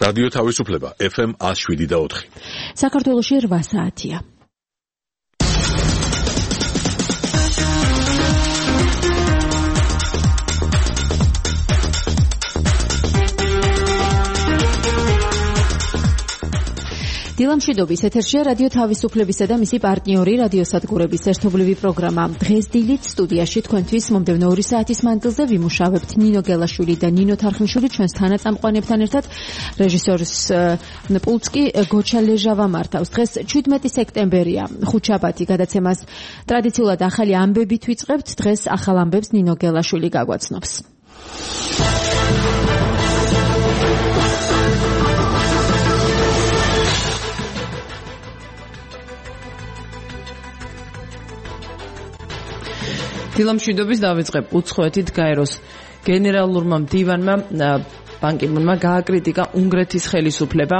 რადიო თავისუფლება FM 107.4. საქართველოში 8 საათია. დილამშვიდობის ეთერშია რადიო თავისუფლებისა და მისი პარტნიორი რადიოსადგურების ერთობლივი პროგრამა. დღეს დილით სტუდიაში თქვენთვის მომდევნო 2 საათის მანძილზე ვიმუშავებთ ნინო გელაშვილი და ნინო თარხნიშვილი ჩვენს თანაწამყვანებთან ერთად. რეჟისორის პულტს კი გოჩა ლეჟავა მართავს. დღეს 17 სექტემბერია, ხუთშაბათი, გადაცემას ტრადიციულად ახალი ამბებით ვიწყებთ. დღეს ახალ ამბებს ნინო გელაშვილი გაგვაცნობს. დილამშვიდობის დავიწყებ უცხოეთით გაეროს გენერალურმა მდივანმა ბან კი მუნმა გააკრიტიკა უნგრეთის ხელისუფლება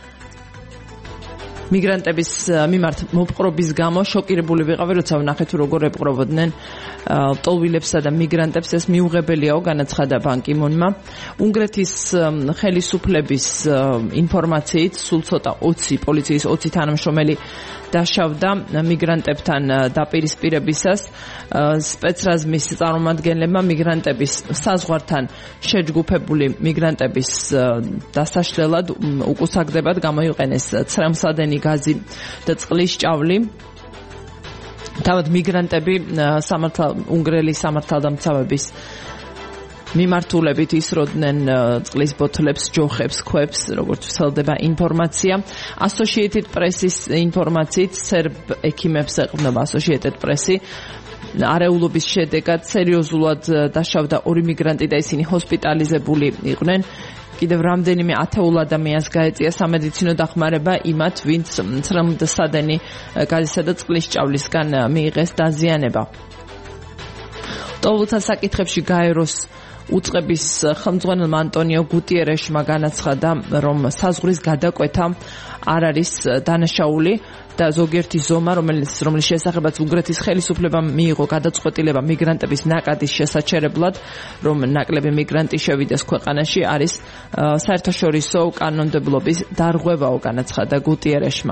მიგრანტების მიმართ მოპყრობის გამო. შოკირებული ვიყავი, როცა ვნახე თუ როგორ ეპყრობოდნენ ტოლვილებსა და მიგრანტებს. ეს მიუღებელიაო, განაცხადა ბან კი მუნმა. უნგრეთის ხელისუფლების ინფორმაციით სულ ცოტა 20 პოლიციის 20 თანამშრომელი დაშავდა მიგრანტებთან დაპირისპირებისას. სპეცრაზმის წარმომადგენლებმა მიგრანტების საზღვართან შეჯგუფებული მიგრანტების დასაშლელად უკუსაგდებად გამოიყენეს ცრემლსადენი გაზი და წყლის ჭავლი. თავად მიგრანტები უნგრელი სამართალდამცავების მიმართულებით ისროდნენ წყლის ბოთლებს, ჯოხებს, ქვებს, როგორც ვრცელდება ინფორმაცია. Associated Press-ის ინფორმაციით სერბ ექიმებს ეყრდნობა Associated Press-ი. არეულობის შედეგად სერიოზულად დაშავდა 2 მიგრანტი და ისინი ჰოსპიტალიზებული იყვნენ. კიდევ რამდენიმე ათეულ ადამიანს გაეწია სამედიცინო დახმარება იმათ, ვინც ცრემლსადენი გაზისა და წყლის ჭავლისგან მიიღეს დაზიანება. ტოლვილთა საკითხებში გაეროს უწყების ხელმძღვანელმა ანტონიო გუტიერეშმა განაცხადა, რომ საზღვრის გადაკვეთა არ არის დანაშაული და ზოგიერთი ზომა, რომლის შესახებაც უნგრეთის ხელისუფლებამ მიიღო გადაწყვეტილება მიგრანტების ნაკადის შესაჩერებლად, რომ ნაკლები მიგრანტი შევიდეს ქვეყანაში, არის საერთაშორისო კანონმდებლობის დარღვევაო, განაცხადა გუტიერეშმა.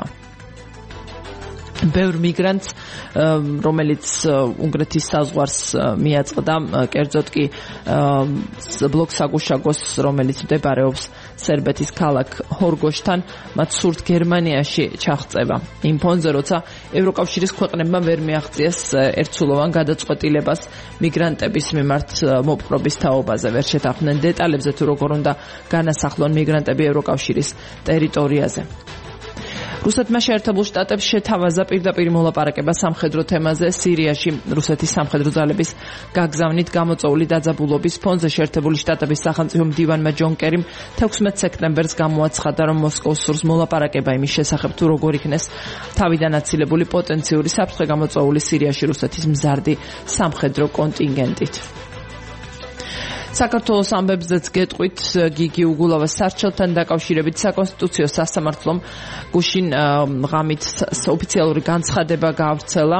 ბევრ მიგრანტს, რომელიც უნგრეთის საზღვარს მიაწყდა, კერძოდ კი ბლოკ-საგუშაგოს, რომელიც მდებარეობს სერბეთის ქალაქ ჰორგოშთან, მათ სურთ გერმანიაში ჩაღწევა. იმ ფონზე, როცა ევროკავშირის ქვეყნებმა ვერ მიაღწიეს ერთსულოვან გადაწყვეტილებას მიგრანტების მიმართ მოპყრობის თაობაზე. ვერ შეთანხმდნენ დეტალებზე, თუ როგორ უნდა განასახლონ მიგრანტები ევროკავშირის ტერიტორიაზე. რუსეთმა შეერთებულ შტატებს შეთავაზა პირდაპირ მოლაპარაკება სამხედრო თემაზე სირიაში. რუსეთის სამხედრო ძალების გაგზავნით გამოწვეული დაძაბულობის ფონზე შეერთებული შტატების სახელმწიფო მდივანმა ჯონ კერიმ 16 სექტემბერს გამოაცხადა, რომ მოსკოვს სურს მოლაპარაკება იმის შესახებ, თუ როგორ იქნეს თავიდან აცილებული პოტენციური საფრთხე გამოწვეული სირიაში რუსეთის მზარდი სამხედრო კონტინგენტით. საქართველოს ამბებზეც გეტყვით, გიგი უგულავას სარჩელთან დაკავშირებით საკონსტიტუციო სასამართლომ გუშინ ღამით ოფიციალური განცხადება გაავრცელა.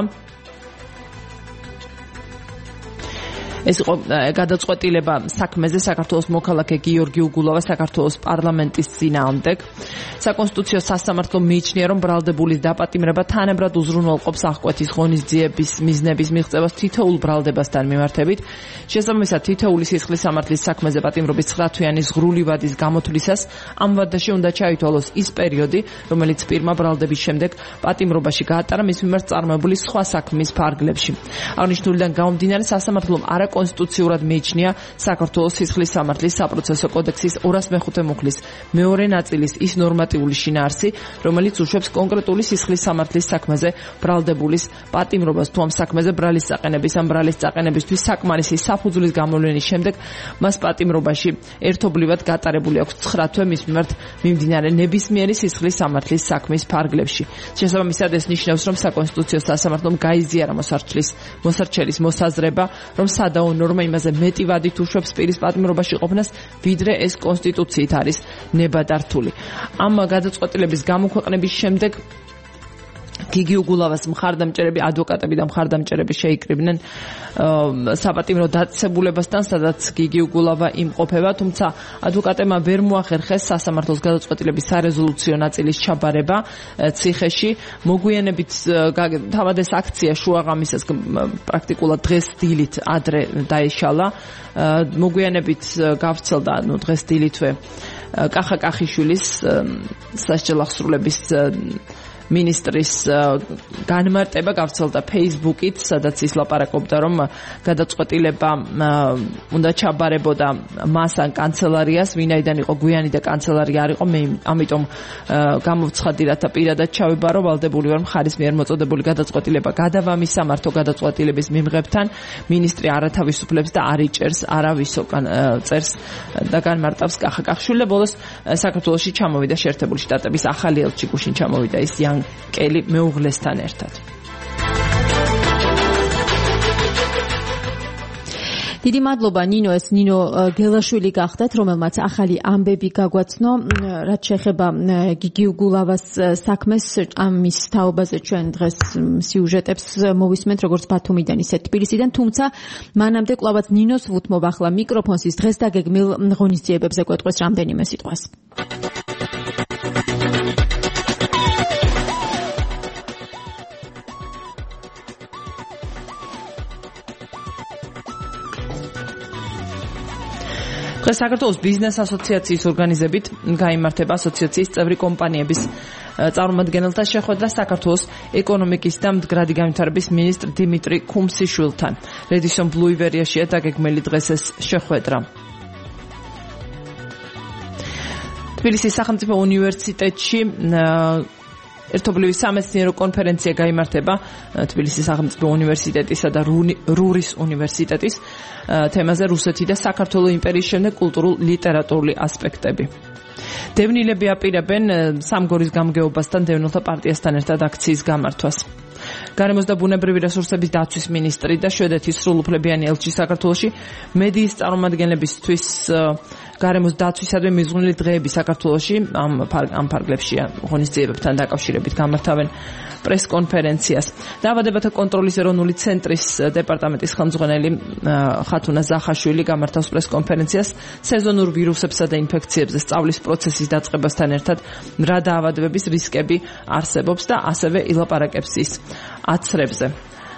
ეს იყო გადაწყვეტილება საქმეზე საქართველოს მოქალაქე გიორგი უგულავა საქართველოს პარლამენტის წინააღმდეგ. საკონსტიტუციო სასამართლომ მიიჩნია, რომ ბრალდებულის დაპატიმრება თანაბრად უზრუნველყოფს აღკვეთის ღონისძიების მიზნების მიღწევას თითოეულ ბრალდებასთან მიმართებით. შესაბამისად, თითოეული სისხლის სამართლის საქმეზე პატიმრობის 9 თვიანი ზღვრული ვადის გამოთვლისას ამ ვადაში უნდა ჩაითვალოს ის პერიოდი, რომელიც პირმა ბრალდების შემდეგ პატიმრობაში გაატარა მის მიმართ წარმოებული სხვა საქმის ფარგლებში. აღნიშნულიდან გამომდინარე, სასამართლომ არაკონსტიტუციურად მიიჩნია საქართველოს სისხლის სამართლის საპროცესო კოდექსის 205 მუხლის მეორე ნაწილის ის ნორმატიული შინაარსი, რომელიც უშვებს კონკრეტული სისხლის სამართლის საქმეზე ბრალდებულის პატიმრობას, თუ ამ საქმეზე ბრალის წაყენების ან ბრალის წაყენებისთვის საკმარისი საფუძვლის გამოვლენის შემდეგ მას პატიმრობაში ერთობლივად გატარებული აქვს 9 თვე მის მიმართ მიმდინარე ნებისმიერი სისხლის სამართლის საქმის ფარგლებში. შესაბამისად, ეს ნიშნავს, რომ საკონსტიტუციო სასამართლომ გაიზიარა მოსარჩელის მოსაზრება, რომ სადაო ნორმა იმაზე მეტი ვადით უშვებს პირის პატიმრობაში ყოფნას, ვიდრე ეს კონსტიტუციით არის ნებადართული. ამ გადაწყვეტილების გამოქვეყნების შემდეგ გიგი უგულავას მხარდამჭერები, ადვოკატები და მხარდამჭერები შეიკრიბნენ საპატიმრო დაწესებულებასთან, სადაც გიგი უგულავა იმყოფება, თუმცა ადვოკატებმა ვერ მოახერხეს სასამართლოს გადაწყვეტილების სარეზოლუციო ნაწილის ჩაბარება ციხეში. მოგვიანებით თავად ეს აქცია შუაღამისას პრაქტიკულად დღეს დილით ადრე დაიშალა. მოგვიანებით გავრცელდა დღეს დილითვე კახა კახიშვილის სასჯელ აღსრულების მინისტრის განმარტება გავრცელდა Facebook-ით, სადაც ის ლაპარაკობდა, რომ გადაწყვეტილება უნდა ჩაბარებოდა მას ან კანცელარიას, ვინაიდან იყო გვიანი და კანცელარია არ იყო, მე ამიტომ გამოვცხადი, რათა პირადად ჩავიბარო, ვალდებული ვარ მხარის მიერ მოწოდებული გადაწყვეტილება გადავამისამართო გადაწყვეტილების მიმღებთან, მინისტრი არათავისუფლებს და არ იჭერს არავისო წერს და განმარტავს კახა კახიშვილი. ბოლოს საქართველოში ჩამოვიდა შეერთებული შტატების ახალი ელჩი გუშინ ჩამოვიდა ის კელი მეუღლესთან ერთად. დიდი მადლობა ნინო, ეს ნინო გელაშვილი გახდათ, რომელმაც ახალი ამბები გაგვაცნო, რაც შეეხება გიგი უგულავას საქმეს. ამის თაობაზე ჩვენ დღეს სიუჟეტებს მოვისმენთ, როგორც ბათუმიდან ისე თბილისიდან, თუმცა მანამდე კვლავაც ნინოს ვუთმობ ახლა მიკროფონს, ის დღეს დაგეგმილ ღონისძიებებზე გვეტყვის რამდენიმე სიტყვას. დღეს საქართველოს ბიზნეს ასოციაციის ორგანიზებით გაიმართება ასოციაციის წევრი კომპანიების წარმომადგენელთა შეხვედრა საქართველოს ეკონომიკის და მდგრადი განვითარების მინისტრ დიმიტრი ქუმსიშვილთან. რედისონ ბლუ ივერიაშია დაგეგმილი დღეს ეს შეხვედრა. თბილისის სახელმწიფო უნივერსიტეტში ერთობლივი სამეცნიერო კონფერენცია გაიმართება თბილისის სახელმწიფო უნივერსიტეტისა და რურის უნივერსიტეტის თემაზე რუსეთი და საქართველოს იმპერიის შემდეგ კულტურულ-ლიტერატურული ასპექტები. დევნილები აპირებენ სამგორის გამგეობასთან დევნილთა პარტიასთან ერთად აქციის გამართვას. გარემოს და ბუნებრივი რესურსების დაცვის მინისტრი და შვედეთის სრულუფლებიანი ელჩი საქართველოში მედიის წარმომადგენლებისთვის გარემოს დაცვისადმი მიზღვნილი დღეები საქართველოში ამ ფარგლებშია ღონისძიებებთან დაკავშირებით გამართავენ პრესკონფერენციას. დაავადებათა კონტროლის ეროვნული ცენტრის დეპარტამენტის ხელმძღვანელი ხათუნა ზახაშვილი გამართავს პრესკონფერენციას სეზონურ ვირუსებსა და ინფექციებზე სწავლის პროცესის დაწყებასთან ერთად რა დაავადებების რისკები არსებობს და ასევე ილაპარაკებს ის აცრებზე.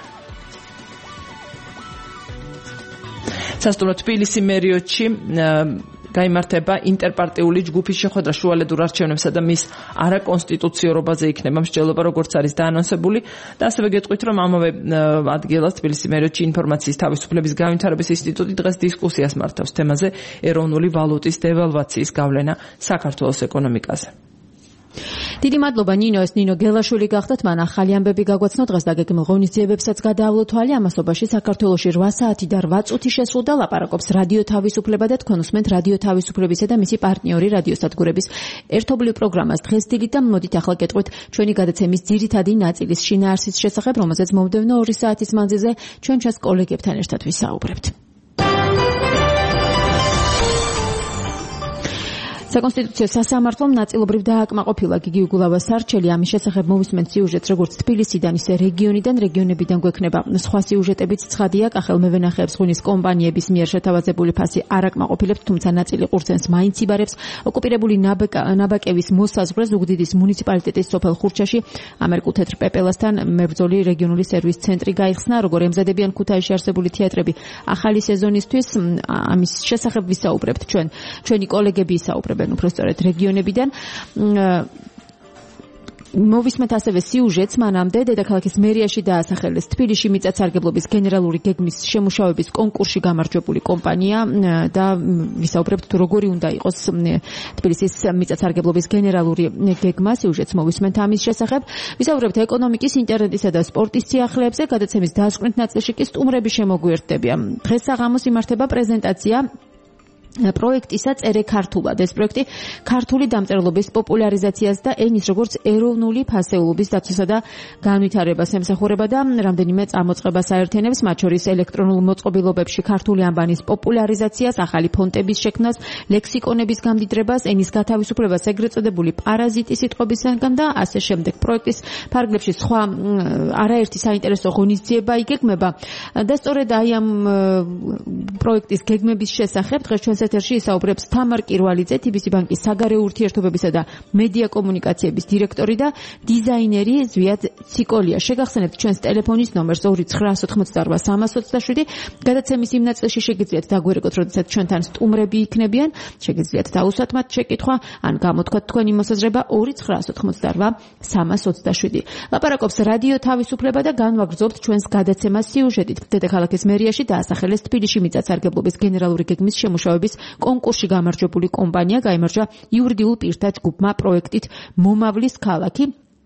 სასტუმრო თბილისი მერიოტში გაიმართება ინტერპარტიული ჯგუფის შეხვედრა შუალედურ არჩევნებსა და მის არაკონსტიტუციურობაზე იქნება მსჯელობა, როგორც არის დაანონსებული და ასევე გეტყვით, რომ ამავე ადგილას თბილისი მერიოტში ინფორმაციის თავისუფლების განვითარების ინსტიტუტი დღეს დისკუსიას მართავს თემაზე ეროვნული ვალუტის დევალვაციის გავლენა საქართველოს ეკონომიკაზე. დიდი მადლობა ნინო, ეს ნინო გელაშვილი გახდათ, მან ახალი ამბები გაგვაცნო, დღეს დაგეგმილ ღონისძიებებსაც გადაავლო თვალი, ამასობაში საქართველოში 8 საათი და 8 წუთი შესრულდა, ლაპარაკობს რადიო თავისუფლება და თქვენ უსმენთ რადიო თავისუფლებისა და მისი პარტნიორი რადიოსადგურების ერთობლივ პროგრამას დღეს დილით და მოდით ახლა გეტყვით ჩვენი გადაცემის ძირითადი ნაწილის შინაარსის შესახებ, რომელზეც მომდევნო 2 საათის მანძილზე ჩვენ ჩვენს კოლეგებთან ერთად ვისაუბრებთ. საკონსტიტუციო სასამართლომ ნაწილობრივ დააკმაყოფილა გიგი უგულავას სარჩელი, ამის შესახებ მოვისმენთ სიუჟეტს როგორც თბილისიდან ისე რეგიონებიდან გვექნება სხვა სიუჟეტებიც. ცხადია, კახელ მევენახეებს ღვინის კომპანიების მიერ შეთავაზებული ფასი არ აკმაყოფილებთ, თუმცა ნაწილი ყურძენს მაინც იბარებს. ოკუპირებული ნაბაკევის მოსაზღვრე ზუგდიდის მუნიციპალიტეტის სოფელ ხურჩაში ამერკულ თეთრ პეპელასთან მებრძოლი რეგიონული სერვის ცენტრი გაიხსნა, როგორ ემზადებიან ქუთაისში არსებული თეატრები ახალი სეზონისთვის. ამის შესახებ ვისაუბრებთ ჩვენი კოლეგები ისაუბრებენ უფრო სწორედ რეგიონებიდან. მოვისმენთ ასევე სიუჟეტს, მანამდე დედაქალაქის მერიაში დაასახელეს თბილისში მიწათსარგებლობის გენერალური გეგმის შემუშავების კონკურსში გამარჯვებული კომპანია და ვისაუბრებთ თუ როგორი უნდა იყოს თბილისის მიწათსარგებლობის გენერალური გეგმა. სიუჟეტს მოვისმენთ ამის შესახებ. ვისაუბრებთ ეკონომიკის, ინტერნეტისა და სპორტის სიახლეებზე. გადაცემის დასკვნით ნაწილში კი სტუმრები შემოგვიერთდებიან. დღეს საღამოს იმართება პრეზენტაცია პროექტისაც წერე ქართულად. ეს პროექტი ქართული დამწერლობის პოპულარიზაციას და ენის როგორც ეროვნული ფასეულობის დაცვასა და განვითარებას ემსახურება და რამდენიმე წამოწყებას აერთიანებს, მათ შორის ელექტრონულ მოწყობილობებში ქართული ანბანის პოპულარიზაციას, ახალი ფონტების შექმნას, ლექსიკონების გამდიდრებას, ენის გათავისუფლებას, ეგრეთ წოდებული პარაზიტი სიტყვებისგან და ასე შემდეგ. პროექტის ფარგლებში სხვა არაერთი საინტერესო ღონისძიება იგეგმება და სწორედ აი ამ პროექტის გეგმების შესახებ დღეს ჩვენს ეთერში ისაუბრებს თამარ კირვალიძე, TBC ბანკის საგარეო ურთიერთობებისა და მედია კომუნიკაციების დირექტორი და დიზაინერი ზვიად ციკოლია. შეგახსენებთ ჩვენს ტელეფონის ნომერს 2988327. გადაცემის იმ ნაწილში შეგიძლიათ დაგვერეკოთ, როდესაც ჩვენთან სტუმრები იქნებიან, შეგიძლიათ დაუსვათ მათ შეკითხვა, ან გამოთქვათ თქვენი მოსაზრება 2988327. ლაპარაკობს რადიო თავისუფლება და განვაგრძობთ ჩვენს გადაცემას სიუჟეტით. დედაქალაქის მერიაში დაასახელეს თბილისში მიწათსარგებლობის გენერალური გეგმის შემუშავების კონკურსში გამარჯვებული კომპანია, გაიმარჯვა იურიდიულ პირთა ჯგუფმა პროექტით მომავლის ქალაქი.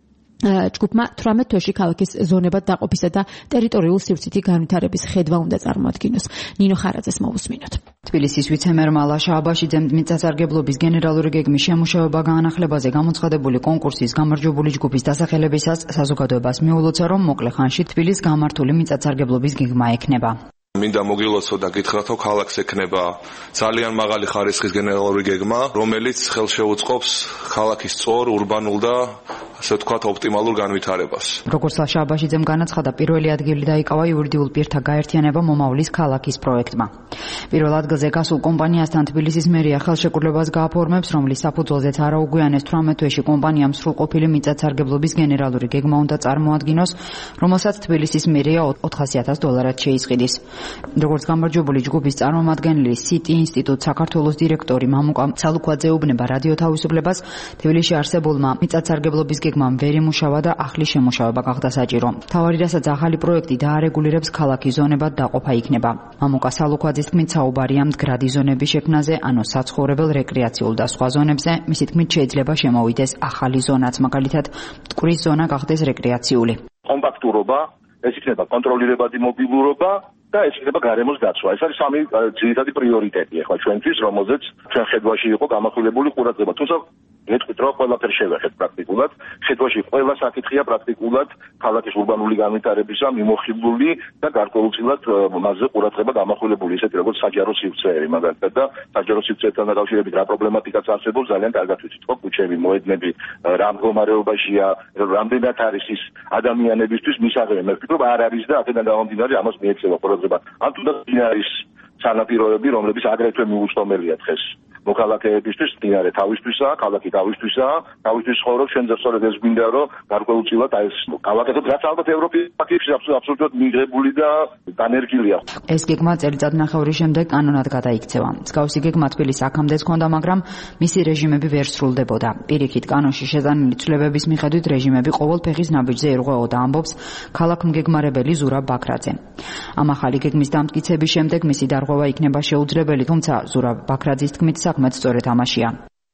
ჯგუფმა 18 თვეში ქალაქის ზონებად დაყოფისა და ტერიტორიულ სივრცითი განვითარების ხედვა უნდა წარმოადგინოს. ნინო ხარაძეს მოვუსმინოთ. თბილისის ვიცე-მერმა ლაშა აბაშიძემ მიწათსარგებლობის გენერალური გეგმის შემუშავება განახლებაზე გამოცხადებული კონკურსის გამარჯვებული ჯგუფის დასახელებისას საზოგადოებას მიულოცა, რომ მოკლე ხანში თბილის გამართული მიწათსარგებლობის გეგმა ექნება. მინდა მოგილოცო და გითხრათ, რომ ქალაქს ექნება ძალიან მაღალი ხარისხის გენერალური გეგმა, რომელიც ხელშეუწყობს ქალაქის სწორ, ურბანულ და ასე ვთქვათ, ოპტიმალურ განვითარებას. როგორც ლაშა აბაშიძემ განაცხადა, პირველი ადგილი დაიკავა იურიდიულ პირთა გაერთიანება მომავლის ქალაქის პროექტმა. პირველ ადგილზე გასულ კომპანიასთან თბილისის მერია ხელშეკრულებას გააფორმებს, რომლის საფუძველზეც არაუგვიანეს 18 თვეში კომპანიამ სრულყოფილი მიწათსარგებლობის გენერალური გეგმა უნდა წარმოადგინოს, რომელსაც თბილისის მერია $400,000 შეისყიდის. როგორც გამარჯვებული ჯგუფის წარმომადგენელი სიტი ინსტიტუტ საქართველოს დირექტორი მამუკა ცალუქვაძე ეუბნება რადიო თავისუფლებას, თბილისში არსებულმა მიწათსარგებლობის გეგმამ ვერ იმუშავა და ახლის შემუშავება გახდა საჭირო. მთავარი რასაც ახალი პროექტი დაარეგულირებს ქალაქის ზონებად დაყოფა იქნება. მამუკა ცალუქვაძის თქმით, საუბარია მდგრადი ზონების შექმნაზე, ანუ საცხოვრებელ, რეკრეაციულ და სხვა ზონებზე. მისი თქმით, შეიძლება შემოვიდეს ახალი ზონაც, მაგალითად, მტკვრის ზონა გახდეს რეკრეაციული. კომპაქტურობა, ეს იქნება კონტროლირებადი მობილურობა და ეს იქნება გარემოს დაცვა. ეს არის სამი ძირითადი პრიორიტეტი ახლა ჩვენთვის, რომელზეც ჩვენ ხედვაში იყო გამახვილებული ყურადღება. თუმცა მეთქვით, რომ ყველაფერს შევეხეთ პრაქტიკულად. ხედვაში ყველა საკითხია პრაქტიკულად ქალაქის ურბანული განვითარებისა მიმოხილული და გარკვეულწილად მასზე ყურადღება გამახვილებული, ისეთი როგორც საჯარო სივრცეები მაგალითად და საჯარო სივრცეებთან დაკავშირებით რა პრობლემატიკაც არსებობს, ძალიან კარგად ვიცით, ხო, ქუჩები, მოედნები, რა მდგომარეობაშია, რამდენად არის ის ადამიანებისთვის მისაღები. მე ვფიქრობ, არ არის და აქედან გამომდინარე ამას მიექცევა ყურადღება. ან თუნდაც არის სანაპიროები, რომლებიც აგრეთვე მიუწვდომელია დღეს მოქალაქეებისთვის, მდინარე თავისთვისაა, ქალაქი თავისთვისაა, თავისთვის ცხოვრობ, ჩვენზე სწორედ ეს გვინდა, რომ გარკვეულწილად აი ეს გავაკეთოთ, რაც ალბათ ევროპის პაკეტში აბსოლუტურად მიღებული და განერგილია. ეს გეგმა წელიწადნახევრის შემდეგ კანონად გადაიქცევა. მსგავსი გეგმა თბილისს აქამდეც ჰქონდა, მაგრამ მისი რეჟიმები ვერ სრულდებოდა. პირიქით, კანონში შეტანილი ცვლილებების მიხედვით რეჟიმები ყოველ ფეხის ნაბიჯზე ერღვეოდა, ამბობს ქალაქმგეგმარებელი ზურაბ ბაქრაძე. ამ ახალი გეგმის დამტკიცების შემდეგ მისი დარღვევა იქნება შეუძლებელი, თუმცა ზურაბ ბაქრაძის თქმით, საქმეც სწორედ ამაშია.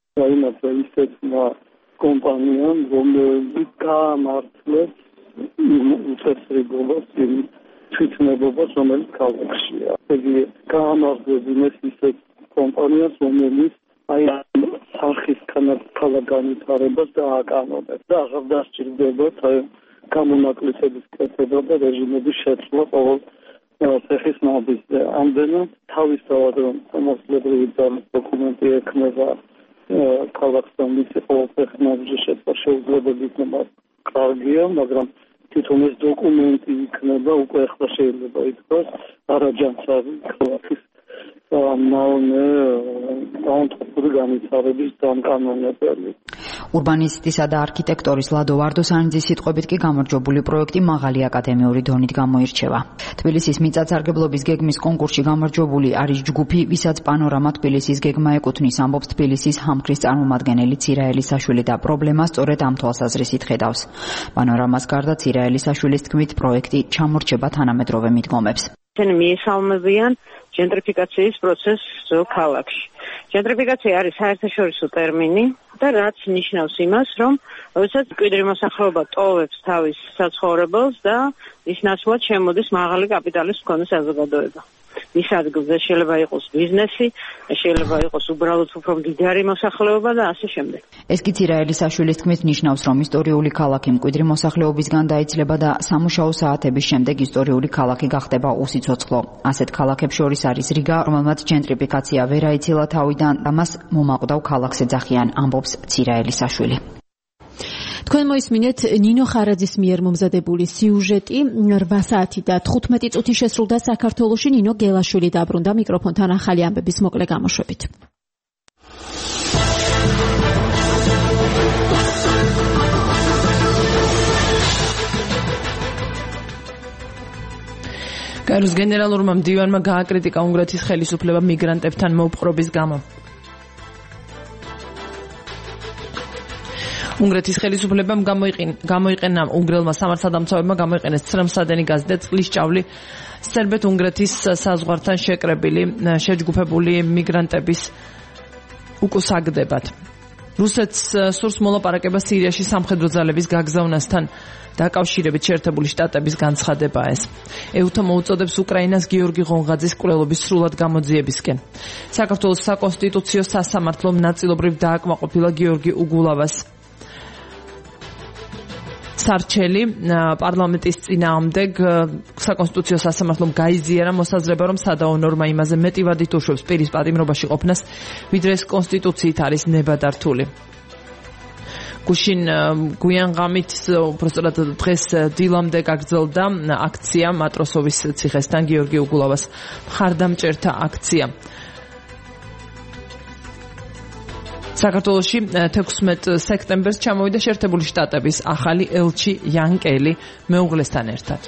Იმათა ისეთმა კომპანიამ, რომელიც გაამართლებს უწესრიგობას, იმ თვითნებობას, რომელიც ქალაქშია. იგი გაამართლებინეს ისეთ კომპანიას, რომელიც აი სახის ქალაქ განვითარებას დააკანონებს და აღარ დასჭირდებათ გამონაკლისების კეთება და რეჟიმების შეცვლა ყოველ ფეხის ნაბიჯზე. ამდენად თავისთავად რომ სამართლებრივი დოკუმენტი ექნება ქალაქთან მისი ყოველ ფეხის ნაბიჯზე შეცვლა შეუძლებელი იქნება კარგია, მაგრამ თვითონ ეს დოკუმენტი იქნება უკვე ახლა შეიძლება ითქვას არაჯანსაღი ქალაქის დაუნტყური განვითარების დამკანონებელი. ურბანისტისა და არქიტექტორის ლადო ვარდოსანიძის სიტყვებით კი გამარჯვებული პროექტი მაღალი აკადემიური დონით გამოირჩევა. თბილისის მიწათსარგებლობის გეგმის კონკურსში გამარჯვებული არის ჯგუფი, ვისაც პანორამა თბილისის გეგმა ეკუთვნის, ამბობს თბილისის ჰამქრის წარმომადგენელი ცირაელისაშვილი და პრობლემას სწორედ ამ თვალსაზრისით ხედავს. პანორამას გარდა ცირაელისაშვილის თქმით, პროექტი ჩამორჩება თანამედროვე მიდგომებს. მიესალმებიან ჟენტრიფიკაციის პროცესს ქალაქში. ჟენტრიფიკაცია არის საერთაშორისო ტერმინი და რაც ნიშნავს იმას, რომ როდესაც მკვიდრი მოსახლეობა ტოვებს თავის საცხოვრებელს და ის ნაცვლად შემოდის მაღალი კაპიტალის მქონე საზოგადოება. მის ადგილზე შეიძლება იყოს ბიზნესი, შეიძლება იყოს უბრალოდ უფრო მდიდარი მოსახლეობა და ასე შემდეგ. ეს კი ცირაელისაშვილის თქმით ნიშნავს, რომ ისტორიული ქალაქი მკვიდრი მოსახლეობისგან დაიცლება და სამუშაო საათების შემდეგ ისტორიული ქალაქი გახდება უსიცოცხლო. ასეთ ქალაქებს შორის არის რიგა, რომელმაც ჟენტრიფიკაცია ვერ აიცილა თავიდან, ამას მომაყდავ ქალაქს ეძახიან, ამბობს ცირაელისაშვილი. თქვენ მოისმინეთ ნინო ხარაძის მიერ მომზადებული სიუჟეტი 8 საათი და 15 წუთი შესრულდა საქართველოში. ნინო გელაშვილი დაბრუნდა მიკროფონთან ახალი ამბების მოკლე გამოშვებით. გაეროს გენერალურმა მდივანმა გააკრიტიკა უნგრეთის ხელისუფლება მიგრანტებთან მოპყრობის გამო. უნგრეთის ხელისუფლებამ გამოიყენა უნგრელმა სამართალდამცავებმა გამოიყენეს ცრემლსადენი გაზი და წყლის ჭავლი სერბეთ-უნგრეთის საზღვართან შეკრებილი შეჯგუფებული მიგრანტების უკუსაგდებად. რუსეთს სურს მოლაპარაკება სირიაში სამხედრო ძალების გაგზავნასთან დაკავშირებით შეერთებული შტატების განცხადება ეს. ეუთო მოუწოდებს უკრაინას გიორგი ღონღაძის კვლელობის სრულად გამოძიებისკენ. საქართველოს საკონსტიტუციო სასამართლომ ნაწილობრივ დააკმაყოფილა გიორგი უგულავას სარჩელი პარლამენტის წინააღმდეგ საკონსტიტუციო სასამართლომ გაიზიარა მოსაზრება, რომ სადაო ნორმა იმაზე მეტი ვადით უშვებს პირის პატიმრობაში ყოფნას, ვიდრე ეს კონსტიტუციით არის ნებადართული. გუშინ გვიანღამით უბრალოდ დღეს დილამდე გაგრძელდა აქცია მატროსოვის ციხესთან გიორგი უგულავას მხარდამჭერთა აქცია. საქართველოში 16 სექტემბერს ჩამოვიდა შეერთებული შტატების ახალი ელჩი იან კელი მეუღლესთან ერთად.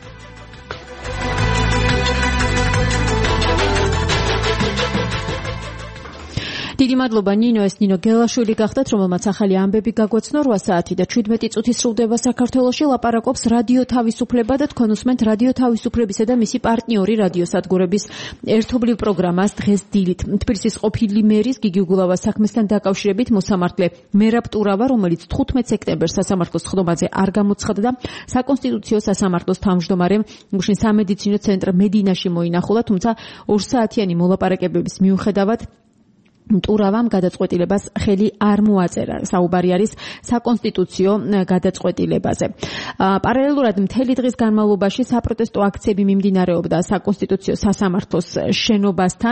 დიდი მადლობა ნინო, ეს ნინო გელაშვილი გახდათ, რომელმაც ახალი ამბები გაგვაცნო. 8 საათი და 17 წუთი სრულდება საქართველოში. ლაპარაკობს რადიო თავისუფლება და თქვენ უსმენთ რადიო თავისუფლებისა და მისი პარტნიორი რადიოსადგურების ერთობლივ პროგრამას დღეს დილით. თბილისის ყოფილი მერის გიგი უგულავას საქმესთან დაკავშირებით მოსამართლე მერაბ ტურავა, რომელიც 15 სექტემბერს სასამართლოს ხდომაზე არ გამოცხადდა და საკონსტიტუციო სასამართლოს თავმჯდომარემ გუშინ სამედიცინო ცენტრ მედინაში მოინახულა, თუმცა 2 საათიანი მოლაპარაკებების მიუხედავად ტურავამ გადაწყვეტილებას ხელი არ მოაწერა. საუბარი არის საკონსტიტუციო გადაწყვეტილებაზე. პარალელურად მთელი დღის განმავლობაში საპროტესტო აქციები მიმდინარეობდა საკონსტიტუციო სასამართლოს შენობასთან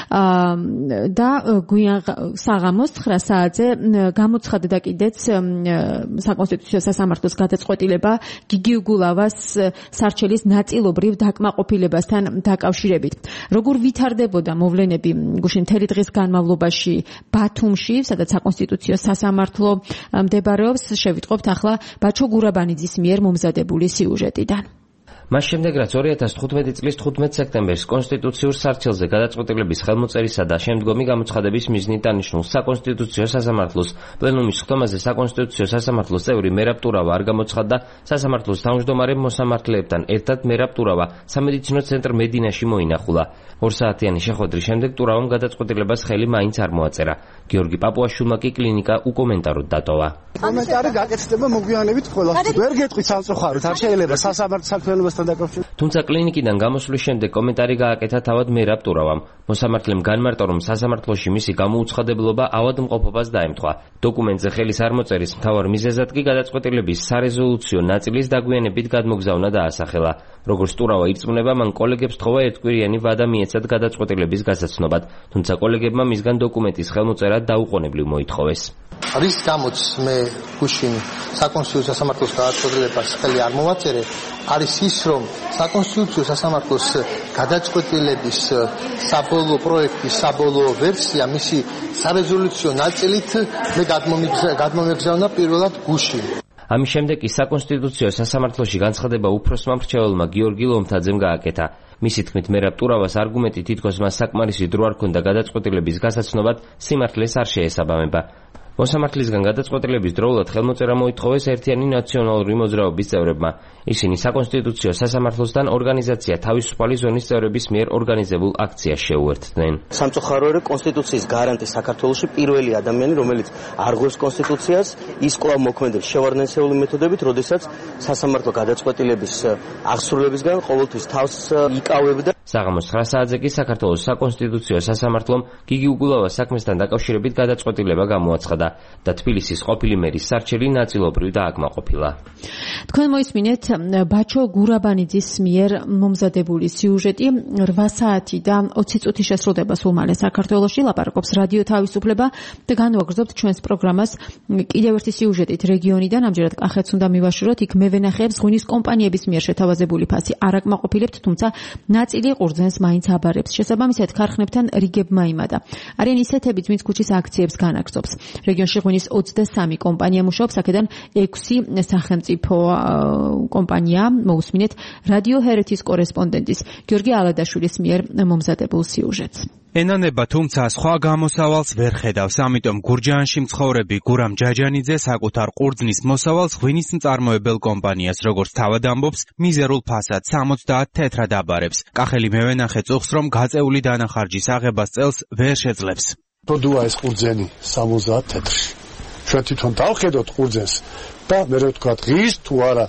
და გვიან საღამოს 9 საათზე გამოცხადდა კიდეც საკონსტიტუციო სასამართლოს გადაწყვეტილება გიგი უგულავას სარჩელის ნაწილობრივ დაკმაყოფილებასთან დაკავშირებით. როგორ ვითარდებოდა მოვლენები გუშინ მთელი დღის განმავლობაში ბათუმში, სადაც საკონსტიტუციო სასამართლო მდებარეობს, შევიტყობთ ახლა ბაჩო გურაბანიძის მიერ მომზადებული სიუჟეტიდან. მას შემდეგ, რაც 2015 წლის 15 სექტემბერს კონსტიტუციურ სარჩელზე გადაწყვეტილების ხელმოწერისა და შემდგომი გამოცხადების მიზნით დანიშნულ საკონსტიტუციო სასამართლოს პლენუმის ხდომაზე საკონსტიტუციო სასამართლოს წევრი მერაბ ტურავა არ გამოცხადდა, სასამართლოს თავმჯდომარე მოსამართლეებთან ერთად მერაბ ტურავა სამედიცინო ცენტრ მედინაში მოინახულა. 2 საათიანი შეხვედრის შემდეგ ტურავამ გადაწყვეტილებას ხელი მაინც არ მოაწერა. გიორგი პაპუაშვილმა კი კლინიკა უკომენტაროდ დატოვა. კომენტარი გაკეთდება მოგვიანებით ყველას. ვერ გეტყვით სამწუხაროდ, არ შეიძლება სასამართლო საქმიანობასთან დაკავშირებით. თუმცა კლინიკიდან გამოსვლის შემდეგ კომენტარი გააკეთა თავად მერაბ ტურავამ. მოსამართლემ განმარტა, რომ სასამართლოში მისი გამოუცხადებლობა ავადმყოფობას დაემთხვა. დოკუმენტზე ხელის არ მოწერის მთავარ მიზეზად კი გადაწყვეტილების სარეზოლუციო ნაწილის დაგვიანებით გადმოგზავნა დაასახელა. როგორც ტურავა ირწმუნება, მან კოლეგებს თხოვა ერთკვირიანი ვადა მიეცათ გადაწყვეტილების გასაცნობად, თუმცა კოლეგებმა მისგან დოკუმენტის ხელმოწერა დაუყოვნებლივ მოითხოვეს. რის გამოც მე გუშინ საკონსტიტუციო სასამართლოს გადაწყვეტილებას ხელი არ მოვაწერე, არის ის, რომ საკონსტიტუციო სასამართლოს გადაწყვეტილების საბოლოო პროექტის საბოლოო ვერსია მისი სარეზოლუციო ნაწილით მე გადმომეგზავნა პირველად გუშინ. ამის შემდეგ ის საკონსტიტუციო სასამართლოში განცხადება უფროსმა მრჩეველმა გიორგი ლომთაძემ გააკეთა. მისი თქმით, მერაბ ტურავას არგუმენტი თითქოს მას საკმარისი დრო არ ჰქონდა გადაწყვეტილების გასაცნობად სიმართლეს არ შეესაბამება. მოსამართლისგან გადაწყვეტილების დროულად ხელმოწერა მოითხოვეს ერთიანი ნაციონალური მოძრაობის წევრებმა. ისინი საკონსტიტუციო სასამართლოსთან ორგანიზაცია თავისუფალი ზონის წევრების მიერ ორგანიზებულ აქციას შეუერთდნენ. სამწუხაროა კონსტიტუციის გარანტი საქართველოში პირველი ადამიანი, რომელიც არ ღვევს კონსტიტუციას, ის კვლავ მოქმედებს შევარდნენსეული მეთოდებით, როდესაც სასამართლო გადაწყვეტილების აღსრულებისგან ყოველთვის თავს იკავებდა. საღამოს 9 საათზე კი საქართველოს საკონსტიტუციო სასამართლომ გიგი უგულავას საქმესთან დაკავშირებით გადაწყვეტილება გამოაცხადა და თბილისის ყოფილი მერის სარჩელი ნაწილობრივ დააკმაყოფილა. თქვენ მოისმინეთ ბაჩო გურაბანიძის მიერ მომზადებული სიუჟეტი 8 საათი და 20 წუთი შესრულდება სულ მალე საქართველოში, ლაპარაკობს რადიო თავისუფლება და განვაგრძობთ ჩვენს პროგრამას კიდევ ერთი სიუჟეტით რეგიონიდან. ამჯერად კახეთს უნდა მივაშოროთ, იქ მევენახეებს ღვინის კომპანიების მიერ შეთავაზებული ფასი არ აკმაყოფილებთ, თუმცა ნაწილი ყურძენს მაინც აბარებს. შესაბამისად ქარხნებთან რიგებმა იმადა. არიან ისეთებიც, ვინც ქუჩის აქციებს განაგრძობს. რეგიონში ღვინის 23 კომპანია მუშაობს, აქედან 6 სახელმწიფო კომპანია. მოусმინეთ რადიო ჰერეთის კორესპონდენტის გიორგი ალადაშვილის მიერ მომზადებულ სიუჟეტს. ენანება, თუმცა სხვა გამოსავალს ვერ ხედავს, ამიტომ გურჯაანში მცხოვრები გურამ ჯაჯანიძე საკუთარ ყურძნის მოსავალს ღვინის მწარმოებელ კომპანიას, როგორც თავად ამბობს, მიზერულ ფასად 70 თეთრად აბარებს. კახელი მევენახე წუხს, რომ გაწეული დანახარჯის აღებას წელს ვერ შეძლებს. დოდუა ეს ყურძენი 70 თეთრში. ჩვენ თვითონ დავხედოთ ყურძენს და მე ვთქვა ღის თუ არა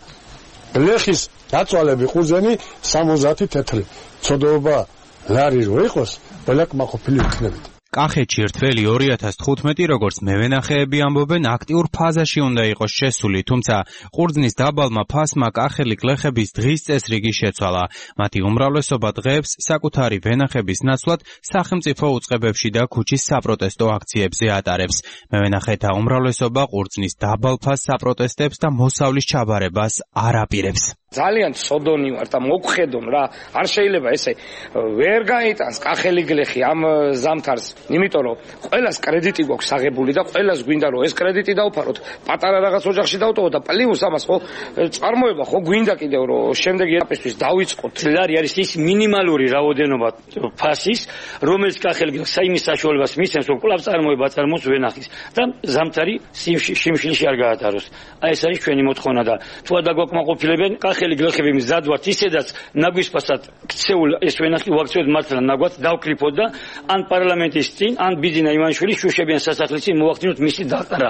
ბლეხის დაწვალები ყურძენი 70 თეთრი. ცოდოობა ლარი რო იყოს, ბლაკმაყოფილი იქნებით. კახეთში რთველი 2015, როგორც მევენახეები ამბობენ, აქტიურ ფაზაში უნდა იყოს შესული, თუმცა ყურძნის დაბალმა ფასმა კახელი გლეხების დღის წესრიგი შეცვალა. მათი უმრავლესობა დღეებს საკუთარი ვენახების ნაცვლად სახელმწიფო უწყებებში და ქუჩის საპროტესტო აქციებზე ატარებს. მევენახეთა უმრავლესობა ყურძნის დაბალ ფასს საპროტესტებს და მოსავლის ჩაბარებას არ აპირებს. ძალიან ცოდონი ვარ და მოგხედონ რა, არ შეიძლება ესე ვერ გაიტანს კახელი გლეხი ამ ზამთარს, იმიტომ რომ ყველას კრედიტი გვაქვს აღებული და ყველას გვინდა რომ ეს კრედიტი დავფაროთ, პატარა რაღაც ოჯახში დავტოვო და პლუს ამას ხო წარმოება ხო გვინდა კიდევ რომ შემდეგი ეტაპისთვის დავიწყოთ. ლარი არის ის მინიმალური რაოდენობა ფასის, რომელიც კახელი გლეხს საიმის საშუალებას მისცემს რომ კვლავ წარმოება წარმოოს ვენახის და ზამთარი შიმშილში არ გაატაროს. აი ეს არის ჩვენი მოთხოვნა და თუ არ დაგვაკმაყოფილებენ ხელი გლეხები მზად ვართ ისედაც ნაგვის ფასად ქცეულ ეს ვენახი ვაქცევთ მართლა ნაგვაც დავკრიფოთ და ან პარლამენტის წინ ან ბიძინა ივანიშვილის შუშებიან სასახლის წინ მოვახდინოთ მისი დაყრა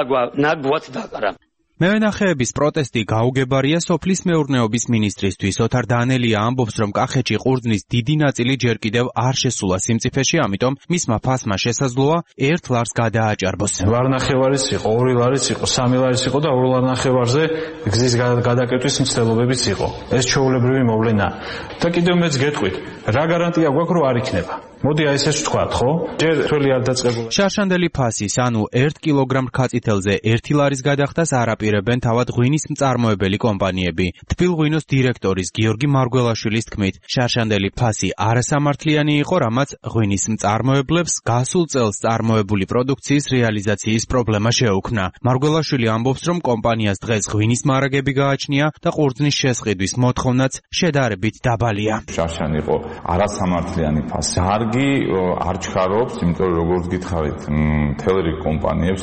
ნაგვაც დაყრა. მევენახეების პროტესტი გაუგებარია სოფლის მეურნეობის მინისტრისთვის. ოთარ დანელია ამბობს, რომ კახეთში ყურძნის დიდი ნაწილი ჯერ კიდევ არ შესულა სიმწიფეში, ამიტომ მისმა ფასმა შესაძლოა 1 ლარს გადააჭარბოს. ლარნახევარის იყო, 2 ლარის იყო, 3 ლარის იყო და 2 ლარნახევარზე გზის გადაკეტვის მცდელობებიც იყო. ეს ჩვეულებრივი მოვლენა. და კიდევ მეც გეტყვით, რა გარანტია გვაქვს რომ არ იქნება? მოდი აი ესეც ვთქვათ, ხო? ჯერ თველი არ დაწყებულა. შარშანდელი ფასის, ანუ 1 კილოგრამ რქაწითელზე 1 ლარის გადახდას არ აპირებენ თავად ღვინის მწარმოებელი კომპანიები. თბილღვინოს დირექტორის გიორგი მარგველაშვილის თქმით, შარშანდელი ფასი არასამართლიანი იყო, რამაც ღვინის მწარმოებლებს გასულ წელს წარმოებული პროდუქციის რეალიზაციის პრობლემა შეუქმნა. მარგველაშვილი ამბობს, რომ კომპანიას დღეს ღვინის მარაგები გააჩნია და ყურძნის შესყიდვის მოთხოვნაც შედარებით დაბალია. შარშანი იყო არასამართლიანი ფასი. არ ჩქარობს, იმიტომ რომ როგორც გითხარით, თელერი კომპანიებს